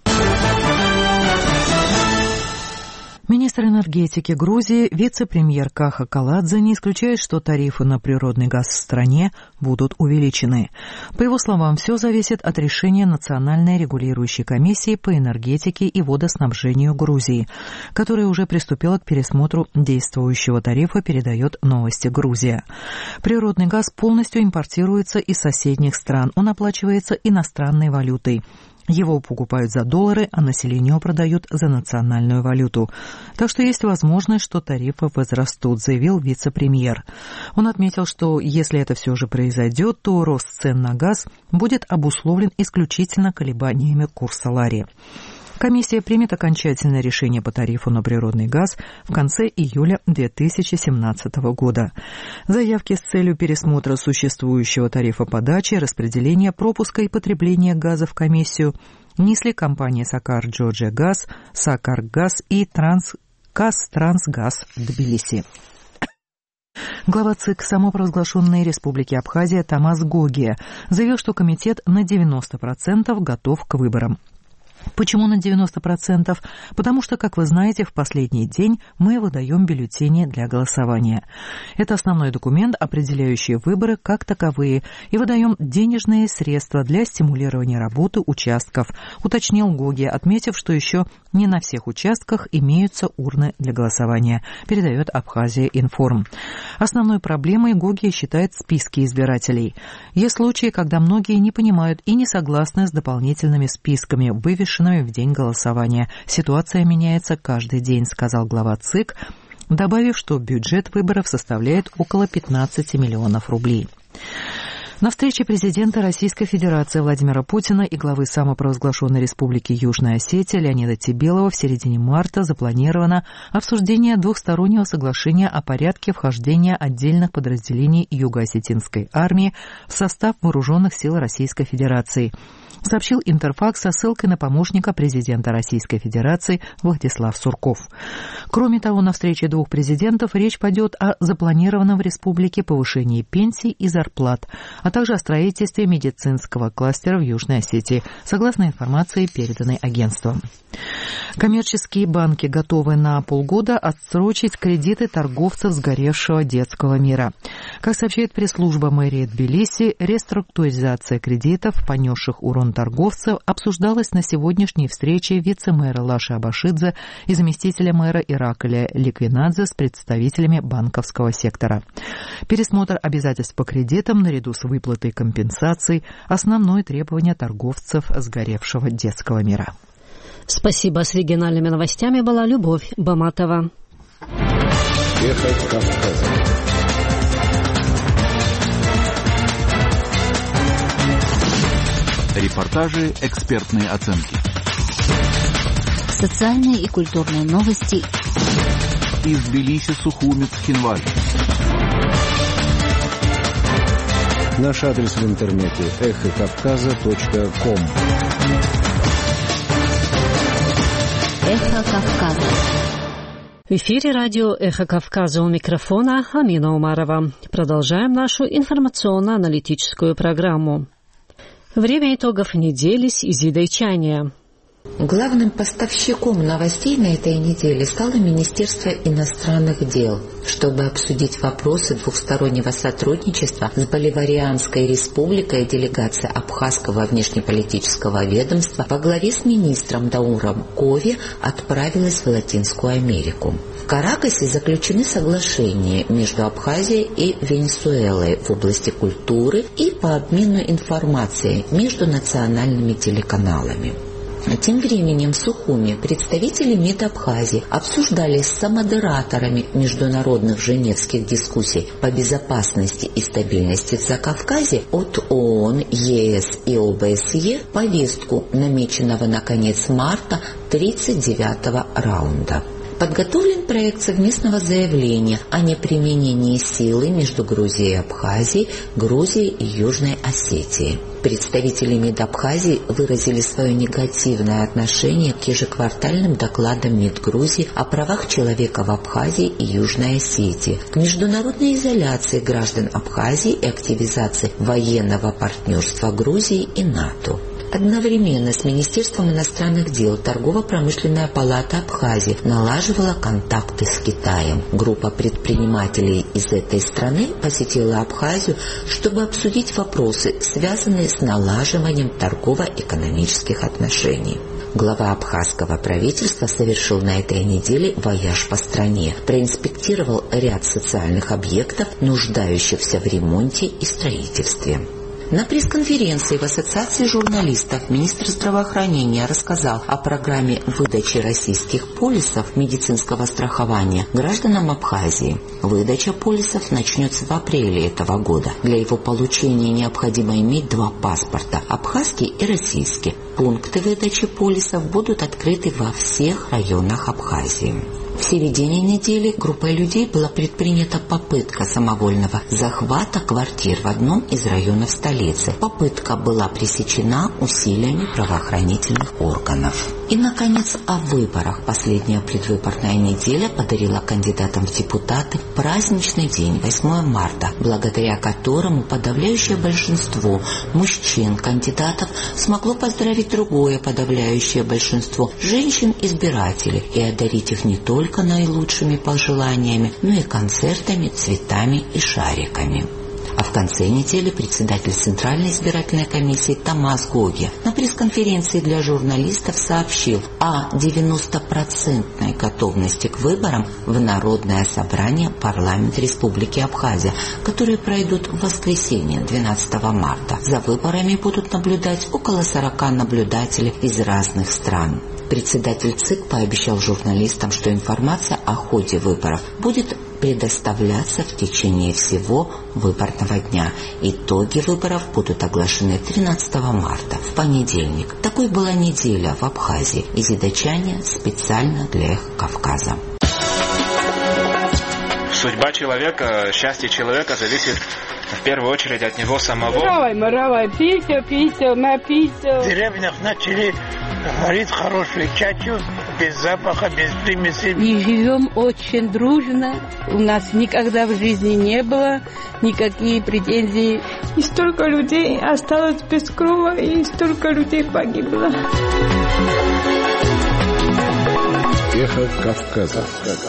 Министр энергетики Грузии, вице-премьер Каха Каладзе не исключает, что тарифы на природный газ в стране будут увеличены. По его словам, все зависит от решения Национальной регулирующей комиссии по энергетике и водоснабжению Грузии, которая уже приступила к пересмотру действующего тарифа, передает новости Грузия. Природный газ полностью импортируется из соседних стран. Он оплачивается иностранной валютой. Его покупают за доллары, а населению продают за национальную валюту. Так что есть возможность, что тарифы возрастут, заявил вице-премьер. Он отметил, что если это все же произойдет, то рост цен на газ будет обусловлен исключительно колебаниями курса лари. Комиссия примет окончательное решение по тарифу на природный газ в конце июля две тысячи семнадцатого года. Заявки с целью пересмотра существующего тарифа подачи, распределения, пропуска и потребления газа в комиссию внесли компании «Сакар Джорджия Газ», «Сакар Газ» и Транс... «Казтрансгаз» Тбилиси. Глава ЦИК самопровозглашенной Республики Абхазия Тамас Гогия заявил, что комитет на девяносто процентов готов к выборам. Почему на девяносто процентов? Потому что, как вы знаете, в последний день мы выдаем бюллетени для голосования. Это основной документ, определяющий выборы как таковые, и выдаем денежные средства для стимулирования работы участков, уточнил Гогия, отметив, что еще не на всех участках имеются урны для голосования, передает Абхазия Информ. Основной проблемой Гогия считает списки избирателей. Есть случаи, когда многие не понимают и не согласны с дополнительными списками, вывешенными в день голосования. Ситуация меняется каждый день, сказал глава ЦИК, добавив, что бюджет выборов составляет около пятнадцать миллионов рублей. На встрече президента Российской Федерации Владимира Путина и главы самопровозглашенной Республики Южная Осетия Леонида Тебелова в середине марта запланировано обсуждение двухстороннего соглашения о порядке вхождения отдельных подразделений Юго-Осетинской армии в состав вооруженных сил Российской Федерации, сообщил Интерфакс со ссылкой на помощника президента Российской Федерации Владислав Сурков. Кроме того, на встрече двух президентов речь пойдет о запланированном в республике повышении пенсий и зарплат, а также о строительстве медицинского кластера в Южной Осетии, согласно информации, переданной агентством. Коммерческие банки готовы на полгода отсрочить кредиты торговцев сгоревшего детского мира. Как сообщает пресс-служба мэрии Тбилиси, реструктуризация кредитов, понесших урон торговцев, обсуждалась на сегодняшней встрече вице-мэра Лаши Абашидзе и заместителя мэра Ираклия Ликвинадзе с представителями банковского сектора. Пересмотр обязательств по кредитам наряду с выплатой компенсаций – основное требование торговцев сгоревшего детского мира. Спасибо. С региональными новостями была Любовь Баматова. Эхо Кавказа. Репортажи, экспертные оценки. Социальные и культурные новости. Из Тбилиси, Сухуми, Цхинвали. Наш адрес в интернете эхо кавказа точка ком. Эхо Кавказа. В эфире радио «Эхо Кавказа», у микрофона Амина Умарова. Продолжаем нашу информационно-аналитическую программу. Время итогов недели с Изидой Чания. Главным поставщиком новостей на этой неделе стало Министерство иностранных дел, чтобы обсудить вопросы двухстороннего сотрудничества с Боливарианской республикой. Делегация Абхазского внешнеполитического ведомства во главе с министром Дауром Кови отправилась в Латинскую Америку. В Каракасе заключены соглашения между Абхазией и Венесуэлой в области культуры и по обмену информацией между национальными телеканалами. Тем временем в Сухуми представители МИД Абхазии обсуждали с самодераторами международных женевских дискуссий по безопасности и стабильности в Закавказье от ООН, ЕС и ОБСЕ повестку намеченного на конец марта тридцать девятого раунда. Подготовлен проект совместного заявления о неприменении силы между Грузией и Абхазией, Грузией и Южной Осетией. Представители МИД Абхазии выразили свое негативное отношение к ежеквартальным докладам МИД Грузии о правах человека в Абхазии и Южной Осетии, к международной изоляции граждан Абхазии и активизации военного партнерства Грузии и НАТО. Одновременно с Министерством иностранных дел Торгово-промышленная палата Абхазии налаживала контакты с Китаем. Группа предпринимателей из этой страны посетила Абхазию, чтобы обсудить вопросы, связанные с налаживанием торгово-экономических отношений. Глава абхазского правительства совершил на этой неделе вояж по стране, проинспектировал ряд социальных объектов, нуждающихся в ремонте и строительстве. На пресс-конференции в Ассоциации журналистов министр здравоохранения рассказал о программе выдачи российских полисов медицинского страхования гражданам Абхазии. Выдача полисов начнется в апреле этого года. Для его получения необходимо иметь два паспорта – абхазский и российский. Пункты выдачи полисов будут открыты во всех районах Абхазии. В середине недели группой людей была предпринята попытка самовольного захвата квартир в одном из районов столицы. Попытка была пресечена усилиями правоохранительных органов. И, наконец, о выборах. Последняя предвыборная неделя подарила кандидатам в депутаты праздничный день, восьмое марта, благодаря которому подавляющее большинство мужчин-кандидатов смогло поздравить другое подавляющее большинство женщин-избирателей и одарить их не только наилучшими пожеланиями, но и концертами, цветами и шариками. А в конце недели председатель Центральной избирательной комиссии Томас Гоги на пресс-конференции для журналистов сообщил о девяностопроцентной готовности к выборам в Народное собрание парламента Республики Абхазия, которые пройдут в воскресенье, двенадцатого марта. За выборами будут наблюдать около сорока наблюдателей из разных стран. Председатель ЦИК пообещал журналистам, что информация о ходе выборов будет предоставляться в течение всего выборного дня. Итоги выборов будут оглашены тринадцатого марта, в понедельник. Такой была неделя в Абхазии. Изида Чаня специально для Эхо Кавказа. Судьба человека, счастье человека зависит в первую очередь от него самого. Давай, давай, пейте, пейте, напейте. В деревнях начали варить хорошую чачу, без запаха, без примесей. И живем очень дружно. У нас никогда в жизни не было никаких претензий. И столько людей осталось без крова, и столько людей погибло. Эхо Кавказа.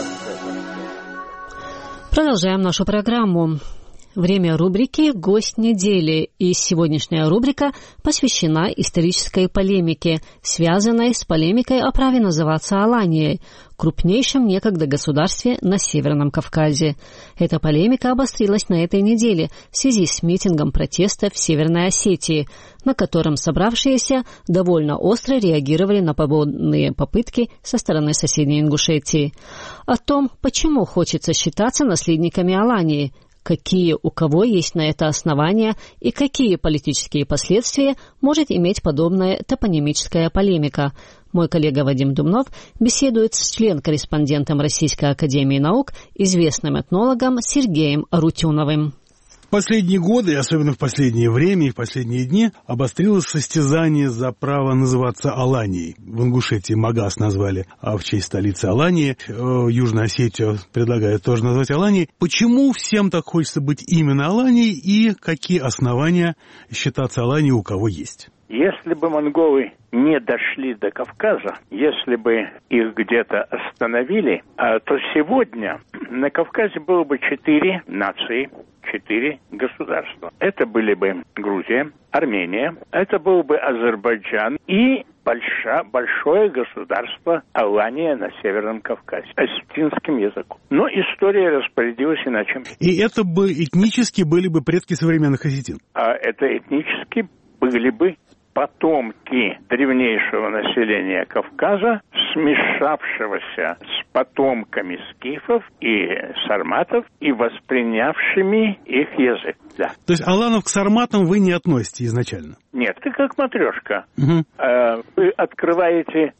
Продолжаем нашу программу. Время рубрики «Гость недели», и сегодняшняя рубрика посвящена исторической полемике, связанной с полемикой о праве называться Аланией, крупнейшем некогда государстве на Северном Кавказе. Эта полемика обострилась на этой неделе в связи с митингом протеста в Северной Осетии, на котором собравшиеся довольно остро реагировали на подобные попытки со стороны соседней Ингушетии. О том, почему хочется считаться наследниками Алании, какие у кого есть на это основания и какие политические последствия может иметь подобная топонимическая полемика. Мой коллега Вадим Думнов беседует с член-корреспондентом Российской академии наук, известным этнологом Сергеем Арутюновым. В последние годы, особенно в последнее время и в последние дни, обострилось состязание за право называться Аланией. В Ингушетии Магас назвали, а в честь столицы Алании. Южную Осетию предлагают тоже назвать Аланией. Почему всем так хочется быть именно Аланией и какие основания считаться Аланией у кого есть? Если бы монголы не дошли до Кавказа, если бы их где-то остановили, то сегодня на Кавказе было бы четыре нации, четыре государства. Это были бы Грузия, Армения, это был бы Азербайджан и большое, большое государство Алания на Северном Кавказе, осетинским языком. Но история распорядилась иначе. И это бы этнически были бы предки современных осетин? А это этнически были бы потомки древнейшего населения Кавказа, смешавшегося с потомками скифов и сарматов и воспринявшими их язык. Да. То есть аланов к сарматам вы не относите изначально? Нет, это как матрешка. Угу. Вы открываете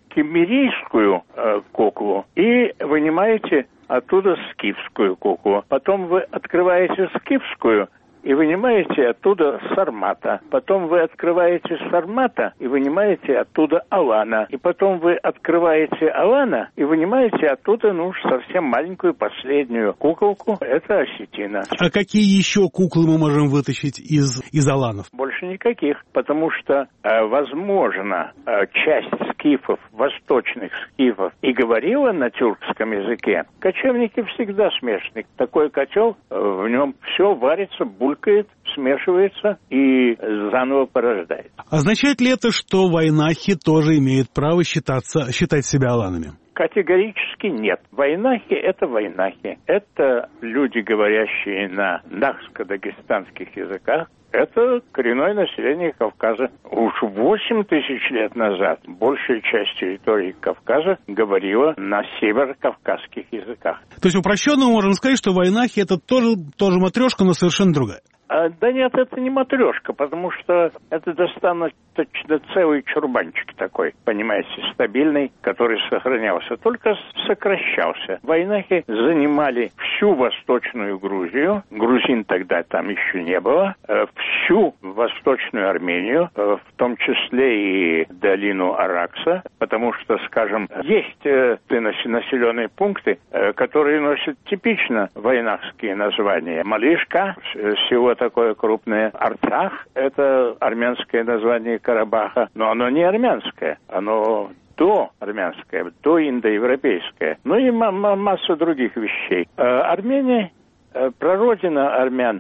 кемерийскую куклу и вынимаете оттуда скифскую куклу. Потом вы открываете скифскую и вынимаете оттуда сармата. Потом вы открываете сармата и вынимаете оттуда алана. И потом вы открываете алана и вынимаете оттуда, ну уж совсем маленькую последнюю куколку. Это осетина. А какие еще куклы мы можем вытащить из, из аланов? Больше никаких, потому что, э, возможно, э, часть скифов, восточных скифов, и говорила на тюркском языке. Кочевники всегда смешаны. Такой котел, э, в нем все варится, булькает, смешивается и заново порождает. Означает ли это, что вайнахи тоже имеют право считаться, считать себя аланами? Категорически нет. Вайнахи – это вайнахи. Это люди, говорящие на нахско-дагестанских языках. Это коренное население Кавказа. Уж восемь тысяч лет назад большая часть территории Кавказа говорила на северокавказских языках. То есть упрощенно мы можем сказать, что вайнахи – это тоже, тоже матрешка, но совершенно другая. А, да нет, это не матрешка, потому что это достаточно целый чурбанчик такой, понимаете, стабильный, который сохранялся, только сокращался. Вайнахи занимали всю Восточную Грузию, грузин тогда там еще не было, всю Восточную Армению, в том числе и долину Аракса, потому что, скажем, есть населенные пункты, которые носят типично вайнахские названия. Малишка, село такое крупное. Арцах – это армянское название Карабаха, но оно не армянское, оно доармянское, доиндоевропейское. Ну и м- масса других вещей. Э, Армения, э, прародина армян,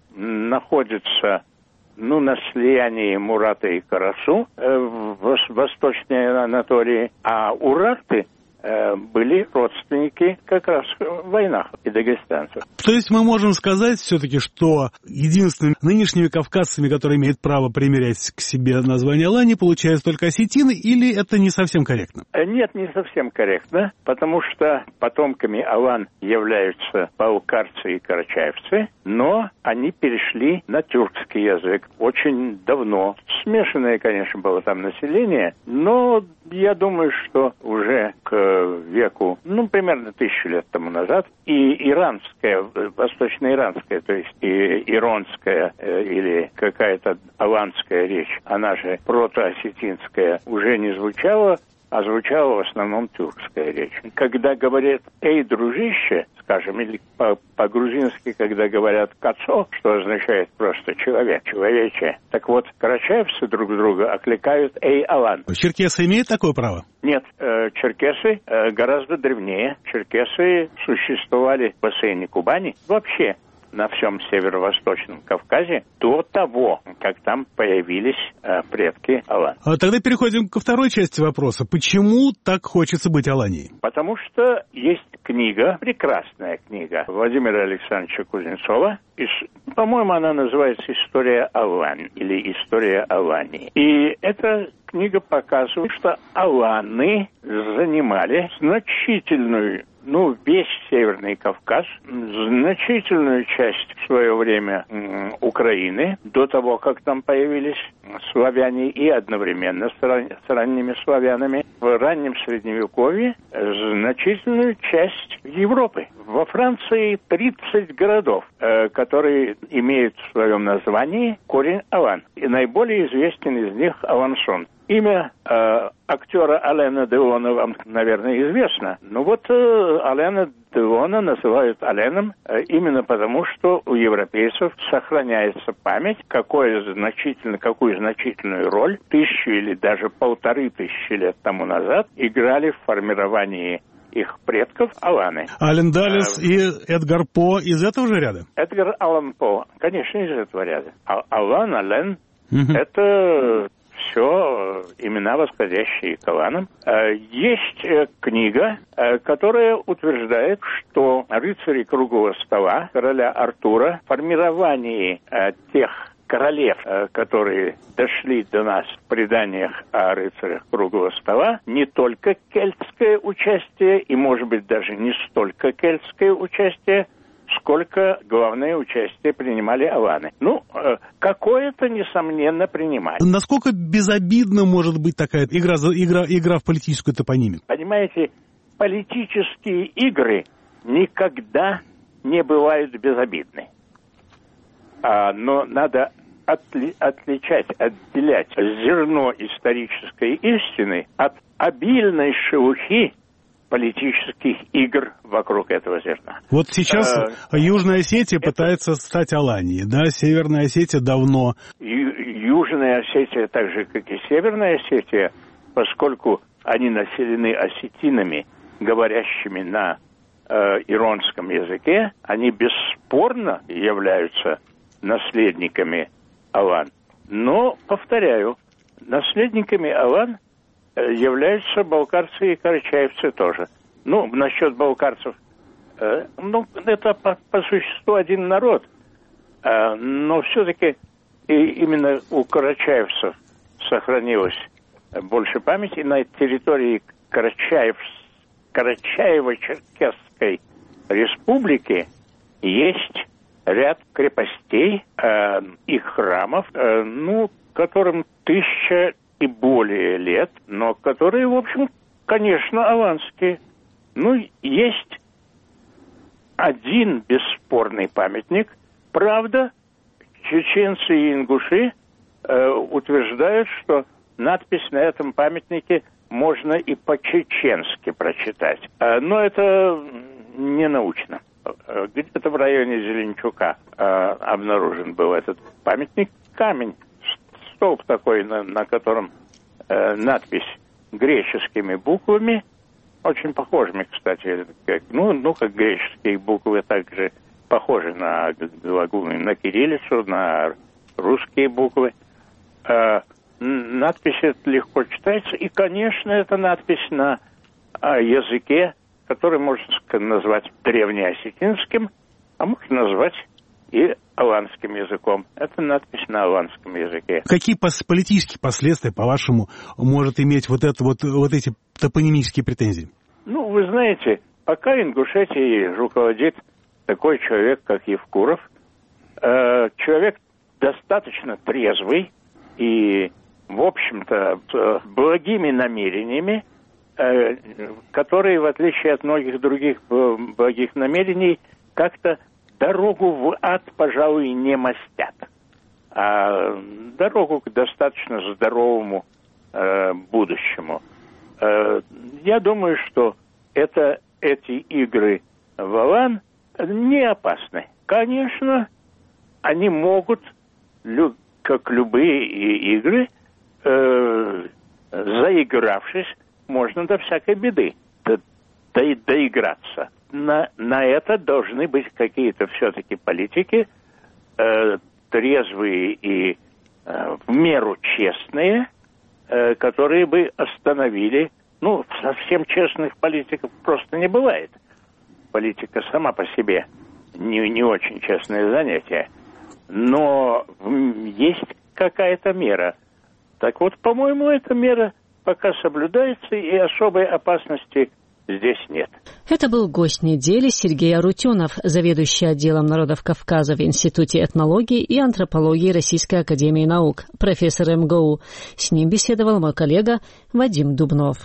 находится ну, на слиянии Мурата и Карасу э, в Восточной Анатолии, а урарты были родственники как раз вайнахов и дагестанцев. То есть мы можем сказать все-таки, что единственными нынешними кавказцами, которые имеют право примерять к себе название алани, получаются только осетины, или это не совсем корректно? Нет, не совсем корректно, потому что потомками алан являются балкарцы и карачаевцы, но они перешли на тюркский язык очень давно. Смешанное, конечно, было там население, но я думаю, что уже к веку, ну, примерно тысячу лет тому назад, и иранская, восточно-иранская, то есть и иронская э, или какая-то аланская речь, она же протоосетинская, уже не звучала, а звучала в основном тюркская речь. Когда говорят «эй, дружище», скажем, или по- по-грузински, когда говорят «кацо», что означает просто «человек», «человече», так вот, карачаевцы друг друга окликают «эй, алан». Черкесы имеют такое право? Нет, э, черкесы э, гораздо древнее. Черкесы существовали в бассейне Кубани. Вообще, на всем северо-восточном Кавказе до того, как там появились э, предки алан. А тогда переходим ко второй части вопроса. Почему так хочется быть аланией? Потому что есть книга, прекрасная книга Владимира Александровича Кузнецова. И, по-моему, она называется «История Алани» или «История Алании». И эта книга показывает, что аланы занимали значительную, ну, весь Северный Кавказ, значительную часть в свое время м, Украины, до того, как там появились славяне, и одновременно с, ран... с ранними славянами. В раннем Средневековье значительную часть Европы. Во Франции тридцать городов, э, которые имеют в своем названии корень алан. И наиболее известен из них Алансон. Имя э, актера Алена Делона вам, наверное, известно. Ну вот э, Алена Делона называют Аленом э, именно потому, что у европейцев сохраняется память, какое значительно, какую значительную роль тысячу или даже полторы тысячи лет тому назад играли в формировании их предков аланы. Ален Даллес а, и Эдгар По из этого же ряда? Эдгар Аллан По, конечно, из этого ряда. А, Алан, Ален, угу. Это все имена, восходящие к аланам. Есть книга, которая утверждает, что рыцари круглого стола короля Артура в формировании тех королев, которые дошли до нас в преданиях о рыцарях круглого стола, не только кельтское участие, и, может быть, даже не столько кельтское участие, сколько главное участие принимали аланы. Ну, какое-то, несомненно, принимали. Насколько безобидна может быть такая игра, игра, игра в политическую топонимику? Понимаете, политические игры никогда не бывают безобидны. А, но надо отли, отличать, отделять зерно исторической истины от обильной шелухи политических игр вокруг этого зерна. Вот сейчас а, Южная Осетия это... пытается стать Аланией, да? Северная Осетия давно. Ю- Южная Осетия, так же, как и Северная Осетия, поскольку они населены осетинами, говорящими на э, иронском языке, они бесспорно являются наследниками алан. Но, повторяю, наследниками алан являются балкарцы и карачаевцы тоже. Ну, насчет балкарцев, э, ну, это по, по существу один народ. Э, но все-таки и именно у карачаевцев сохранилось больше памяти. На территории Карачаев, Карачаево-Черкесской республики есть ряд крепостей э, и храмов, э, ну, которым тысяча и более лет, но которые, в общем, конечно, аланские. Ну, есть один бесспорный памятник. Правда, чеченцы и ингуши э, утверждают, что надпись на этом памятнике можно и по-чеченски прочитать. Э, но это не научно. Где-то в районе Зеленчука э, обнаружен был этот памятник. Камень, столб такой, на, на котором э, надпись греческими буквами, очень похожими, кстати, как, ну, ну, как греческие буквы, также похожи на глаголы, на кириллицу, на русские буквы. Э, надпись эта легко читается, и, конечно, это надпись на э, языке, который можно назвать древнеосетинским, а можно назвать и аланским языком. Это надпись на аланском языке. Какие пос- политические последствия, по-вашему, может иметь вот, это, вот, вот эти топонимические претензии? Ну, вы знаете, пока Ингушетией руководит такой человек, как Евкуров, э, человек достаточно трезвый и, в общем-то, с благими намерениями, которые, в отличие от многих других благих намерений, как-то дорогу в ад, пожалуй, не мастят, а дорогу к достаточно здоровому э, будущему. Э, я думаю, что это, эти игры в алан не опасны. Конечно, они могут, лю, как любые игры, э, заигравшись, можно до всякой беды до, до, доиграться. На, на это должны быть какие-то все-таки политики, э, трезвые и э, в меру честные, э, которые бы остановили, ну, совсем честных политиков просто не бывает. Политика сама по себе не, не очень честное занятие. Но есть какая-то мера. Так вот, по-моему, эта мера пока соблюдается, и особой опасности здесь нет. Это был гость недели Сергей Арутюнов, заведующий отделом народов Кавказа в Институте этнологии и антропологии Российской академии наук, профессор эм гэ у. С ним беседовал мой коллега Вадим Дубнов.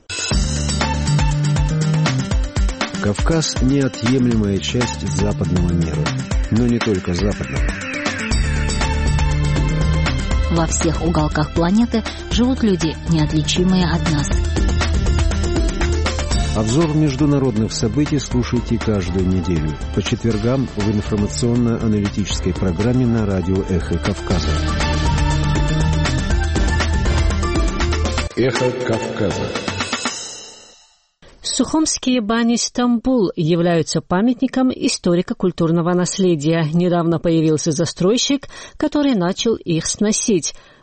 Кавказ – неотъемлемая часть западного мира, но не только западного. Во всех уголках планеты живут люди, неотличимые от нас. Обзор международных событий слушайте каждую неделю по четвергам в информационно-аналитической программе на радио «Эхо Кавказа». «Эхо Кавказа». Сухумские бани Стамбул являются памятником историко-культурного наследия. Недавно появился застройщик, который начал их сносить.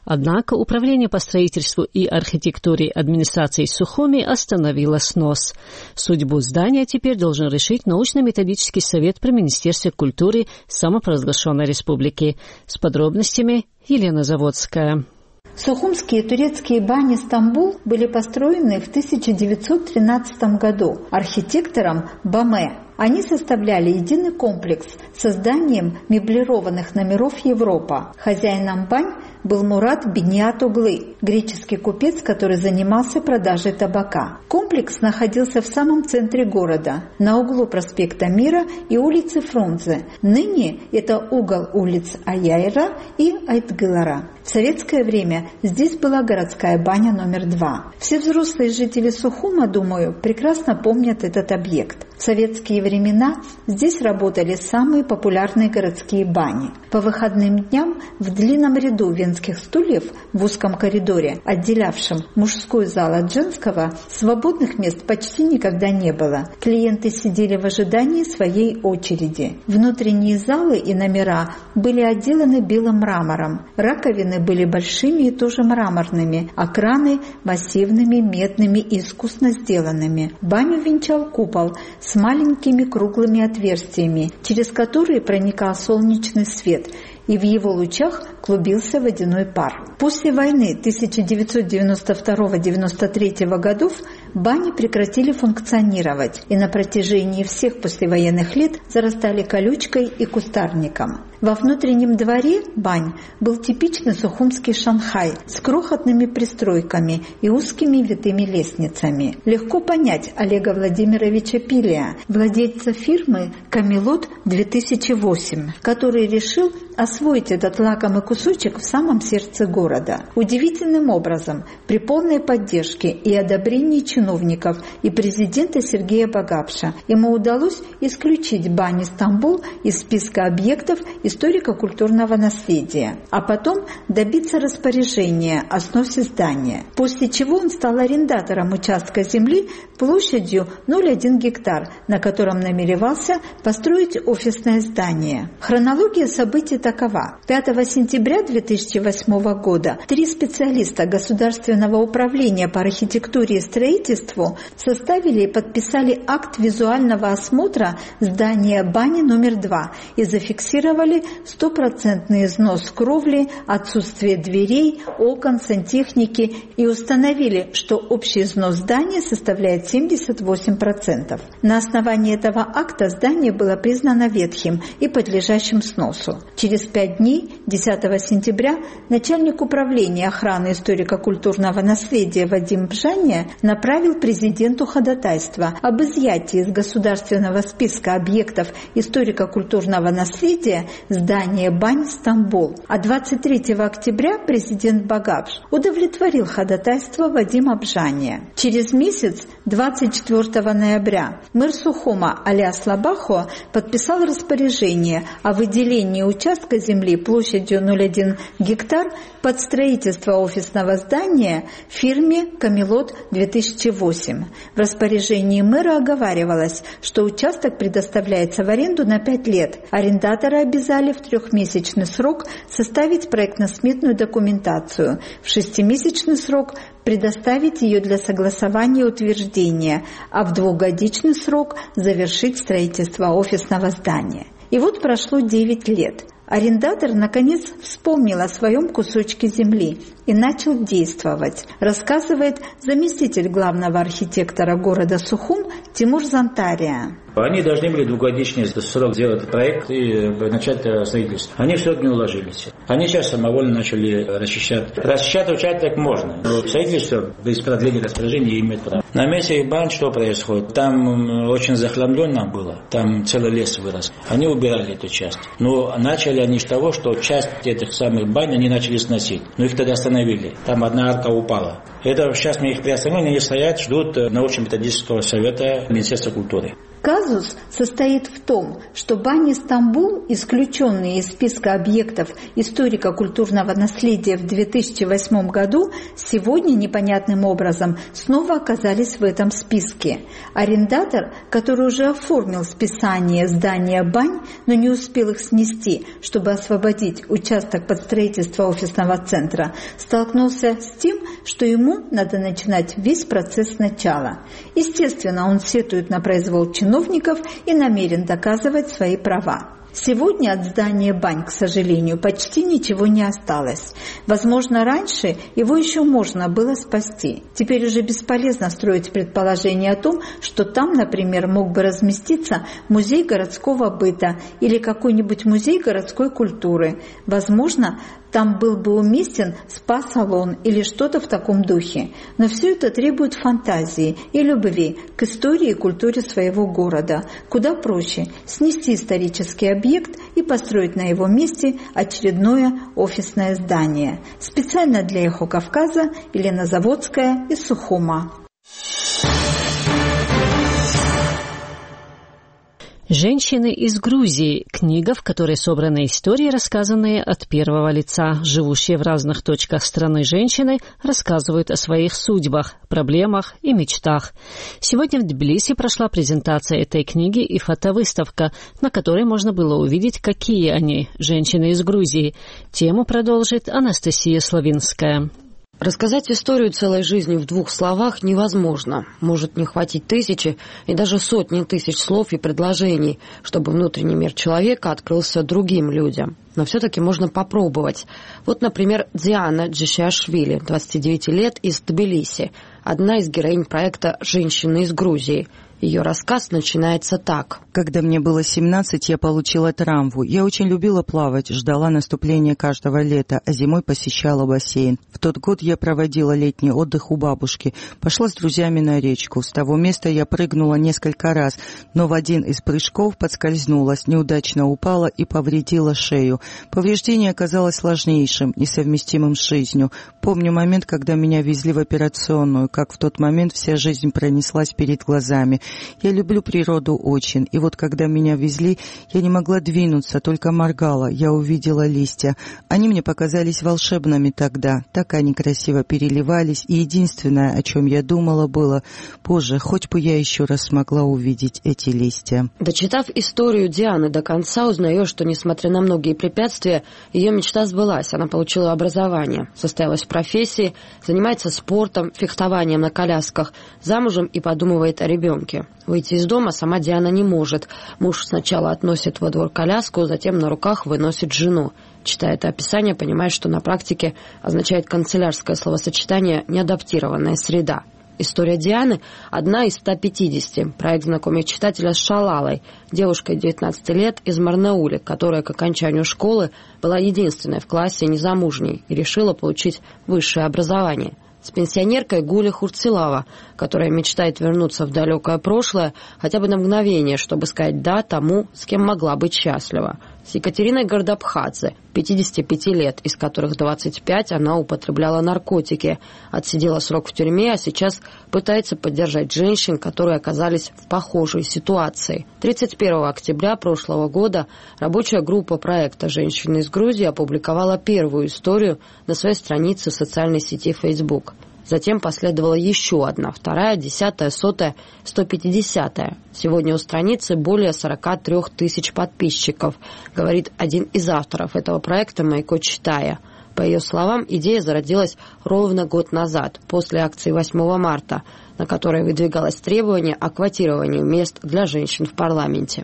Однако Управление по строительству и архитектуре администрации Сухуми остановило снос. Судьбу здания теперь должен решить научно-методический совет при Министерстве культуры самопровозглашенной республики. С подробностями Елена Заводская. Сухумские турецкие бани Стамбул были построены в тысяча девятьсот тринадцатом году архитектором Баме. Они составляли единый комплекс с созданием меблированных номеров Европа. Хозяином бань был Мурат Бениат Оглы, греческий купец, который занимался продажей табака. Комплекс находился в самом центре города, на углу проспекта Мира и улицы Фрунзе. Ныне это угол улиц Аяйра и Айтгылара. В советское время здесь была городская баня номер два. Все взрослые жители Сухума, думаю, прекрасно помнят этот объект. В советские времена здесь работали самые популярные городские бани. По выходным дням в длинном ряду венских стульев в узком коридоре, отделявшем мужской зал от женского, свободных мест почти никогда не было. Клиенты сидели в ожидании своей очереди. Внутренние залы и номера были отделаны белым мрамором. Раковины были большими и тоже мраморными, а краны массивными, медными и искусно сделанными. Баню венчал купол с маленькими круглыми отверстиями, через которые проникал солнечный свет, и в его лучах клубился водяной пар. После войны тысяча девятьсот девяносто второго — девяносто третьего годов бани прекратили функционировать и на протяжении всех послевоенных лет зарастали колючкой и кустарником. Во внутреннем дворе бань был типичный сухумский Шанхай с крохотными пристройками и узкими витыми лестницами. Легко понять Олега Владимировича Пилия, владельца фирмы «Камелот две тысячи восемь», который решил освоить этот лакомый кусочек в самом сердце города. Удивительным образом, при полной поддержке и одобрении чиновников и президента Сергея Багапша, ему удалось исключить бани Стамбул из списка объектов историко-культурного наследия, а потом добиться распоряжения о сносе здания, после чего он стал арендатором участка земли площадью ноль целых один гектар, на котором намеревался построить офисное здание. Хронология событий такова. пятого сентября две тысячи восьмого года три специалиста Государственного управления по архитектуре и строительству составили и подписали акт визуального осмотра здания бани номер два и зафиксировали стопроцентный износ кровли, отсутствие дверей, окон, сантехники и установили, что общий износ здания составляет семьдесят восемь процентов. На основании этого акта здание было признано ветхим и подлежащим сносу. Через пять дней, десятого сентября, начальник управления охраны историко-культурного наследия Вадим Бжания направил президенту ходатайство об изъятии из государственного списка объектов историко-культурного наследия здания бань Стамбул. А двадцать третьего октября президент Багапш удовлетворил ходатайство Вадима Бжания. Через месяц, двадцать четвёртого ноября, мэр Сухума Алиас Лабахо подписал распоряжение о выделении участка земли площадью ноль целых один гектар под строительство офисного здания фирме «Камелот две тысячи восемь». В распоряжении мэра оговаривалось, что участок предоставляется в аренду на пять лет. Арендаторы обязали в трехмесячный срок составить проектно-сметную документацию, в шестимесячный срок предоставить ее для согласования и утверждения, а в двухгодичный срок завершить строительство офисного здания. И вот прошло девять лет. Арендатор, наконец, вспомнил о своем кусочке земли и начал действовать, рассказывает заместитель главного архитектора города Сухум Тимур Зантария. Они должны были двухгодичный срок сделать проект и начать строительство. Они все не уложились. Они сейчас самовольно начали расчищать. Расчищать участок можно, но строительство без продления распоряжения имеет право. На месте бань что происходит? Там очень захламленно было, там целый лес вырос. Они убирали эту часть. Но начали они с того, что часть этих самых бань они начали сносить. Но их тогда остановили. Там одна арка упала. Это сейчас мы их приостановили, они стоят, ждут научно-методического совета Министерства культуры. Как Казус состоит в том, что бани Стамбул, исключенные из списка объектов историко-культурного наследия в две тысячи восьмом году, сегодня непонятным образом снова оказались в этом списке. Арендатор, который уже оформил списание здания бань, но не успел их снести, чтобы освободить участок под строительство офисного центра, столкнулся с тем, что ему надо начинать весь процесс сначала. Естественно, он сетует на произвол чиновников и намерен доказывать свои права. Сегодня от здания бань, к сожалению, почти ничего не осталось. Возможно, раньше его еще можно было спасти. Теперь уже бесполезно строить предположение о том, что там, например, мог бы разместиться музей городского быта или какой-нибудь музей городской культуры. Возможно, там был бы уместен спа-салон или что-то в таком духе. Но все это требует фантазии и любви к истории и культуре своего города. Куда проще снести исторический объект и построить на его месте очередное офисное здание. Специально для «Эхо Кавказа» Елена Заводская из Сухума. «Женщины из Грузии» – книга, в которой собраны истории, рассказанные от первого лица. Живущие в разных точках страны женщины рассказывают о своих судьбах, проблемах и мечтах. Сегодня в Тбилиси прошла презентация этой книги и фотовыставка, на которой можно было увидеть, какие они – женщины из Грузии. Тему продолжит Анастасия Славинская. Рассказать историю целой жизни в двух словах невозможно. Может не хватить тысячи и даже сотни тысяч слов и предложений, чтобы внутренний мир человека открылся другим людям. Но все-таки можно попробовать. Вот, например, Диана Джишиашвили, двадцати девяти лет, из Тбилиси, одна из героинь проекта «Женщины из Грузии». Ее рассказ начинается так. Когда мне было семнадцать, я получила травму. Я очень любила плавать, ждала наступления каждого лета, а зимой посещала бассейн. В тот год я проводила летний отдых у бабушки. Пошла с друзьями на речку. С того места я прыгнула несколько раз, но в один из прыжков подскользнулась, неудачно упала и повредила шею. Повреждение оказалось сложнейшим, несовместимым с жизнью. Помню момент, когда меня везли в операционную, как в тот момент вся жизнь пронеслась перед глазами. Я люблю природу очень, и вот когда меня везли, я не могла двинуться, только моргала. Я увидела листья. Они мне показались волшебными тогда. Так они красиво переливались, и единственное, о чем я думала, было: «Боже, хоть бы я еще раз смогла увидеть эти листья». Дочитав историю Дианы до конца, узнаешь, что, несмотря на многие препятствия, ее мечта сбылась. Она получила образование, состоялась в профессии, занимается спортом, фехтованием на колясках, замужем и подумывает о ребенке. Выйти из дома сама Диана не может. Муж сначала относит во двор коляску, затем на руках выносит жену. Читая это описание, понимаешь, что на практике означает канцелярское словосочетание «неадаптированная среда». История Дианы – одна из ста пятидесяти. Проект знакомит читателя с Шалалой, девушкой девятнадцати лет из Марнаули, которая к окончанию школы была единственной в классе незамужней и решила получить высшее образование. С пенсионеркой Гуля Хурцилава, которая мечтает вернуться в далекое прошлое хотя бы на мгновение, чтобы сказать «да» тому, с кем могла быть счастлива. С Екатериной Гардабхадзе, пятидесяти пяти лет, из которых двадцать пять она употребляла наркотики, отсидела срок в тюрьме, а сейчас пытается поддержать женщин, которые оказались в похожей ситуации. тридцать первого октября прошлого года рабочая группа проекта «Женщины из Грузии» опубликовала первую историю на своей странице в социальной сети Facebook. Затем последовала еще одна, вторая, десятая, сотая, сто пятидесятая. Сегодня у страницы более сорока трёх тысяч подписчиков, говорит один из авторов этого проекта Майко Читая. По ее словам, идея зародилась ровно год назад, после акции восьмого марта, на которой выдвигалось требование о квотировании мест для женщин в парламенте.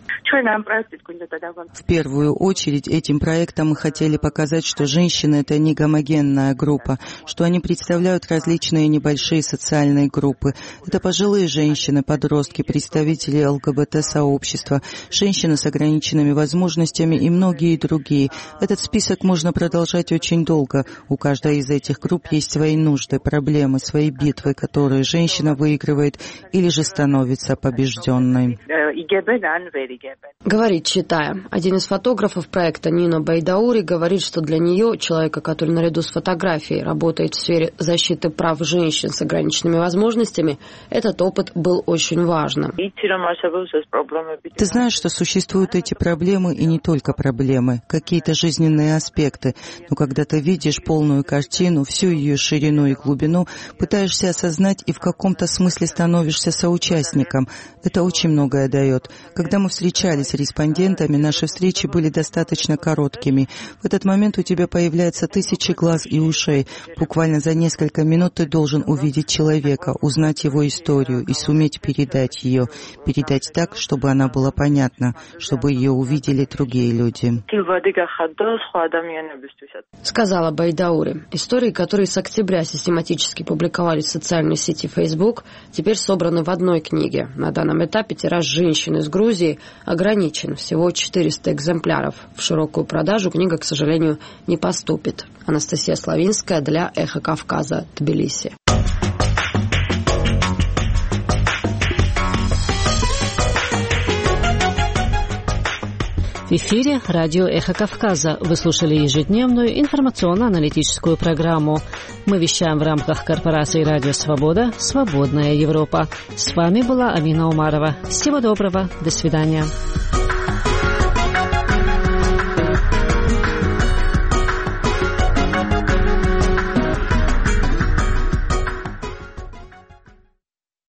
В первую очередь этим проектом мы хотели показать, что женщины – это не гомогенная группа, что они представляют различные небольшие социальные группы. Это пожилые женщины, подростки, представители эл гэ бэ тэ-сообщества, женщины с ограниченными возможностями и многие другие. Этот список можно продолжать очень долго. У каждой из этих групп есть свои нужды, проблемы, свои битвы, которые женщина выигрывает или же становится побежденной. Говорит, читая. Один из фотографов проекта Нино Байдаури говорит, что для нее, человека, который наряду с фотографией работает в сфере защиты прав женщин с ограниченными возможностями, этот опыт был очень важным. Ты знаешь, что существуют эти проблемы и не только проблемы, какие-то жизненные аспекты. Но когда ты видишь полную картину, всю ее ширину и глубину, пытаешься осознать и в каком-то смысле становишься соучастником. Это очень многое дает. Когда мы встречались с респондентами, наши встречи были достаточно короткими. В этот момент у тебя появляются тысячи глаз и ушей. Буквально за несколько минут ты должен увидеть человека, узнать его историю и суметь передать ее. Передать так, чтобы она была понятна, чтобы ее увидели другие люди. Сказала Байдаури. Истории, которые с октября систематически публиковались в социальной сети Facebook, теперь собраны в одной книге. На данном этапе тираж женщин из Грузии ограничен. Всего четыреста экземпляров. В широкую продажу книга, к сожалению, не поступит. Анастасия Славинская для «Эхо Кавказа», Тбилиси. В эфире радио «Эхо Кавказа». Вы слушали ежедневную информационно-аналитическую программу. Мы вещаем в рамках корпорации «Радио Свобода. Свободная Европа». С вами была Амина Умарова. Всего доброго. До свидания.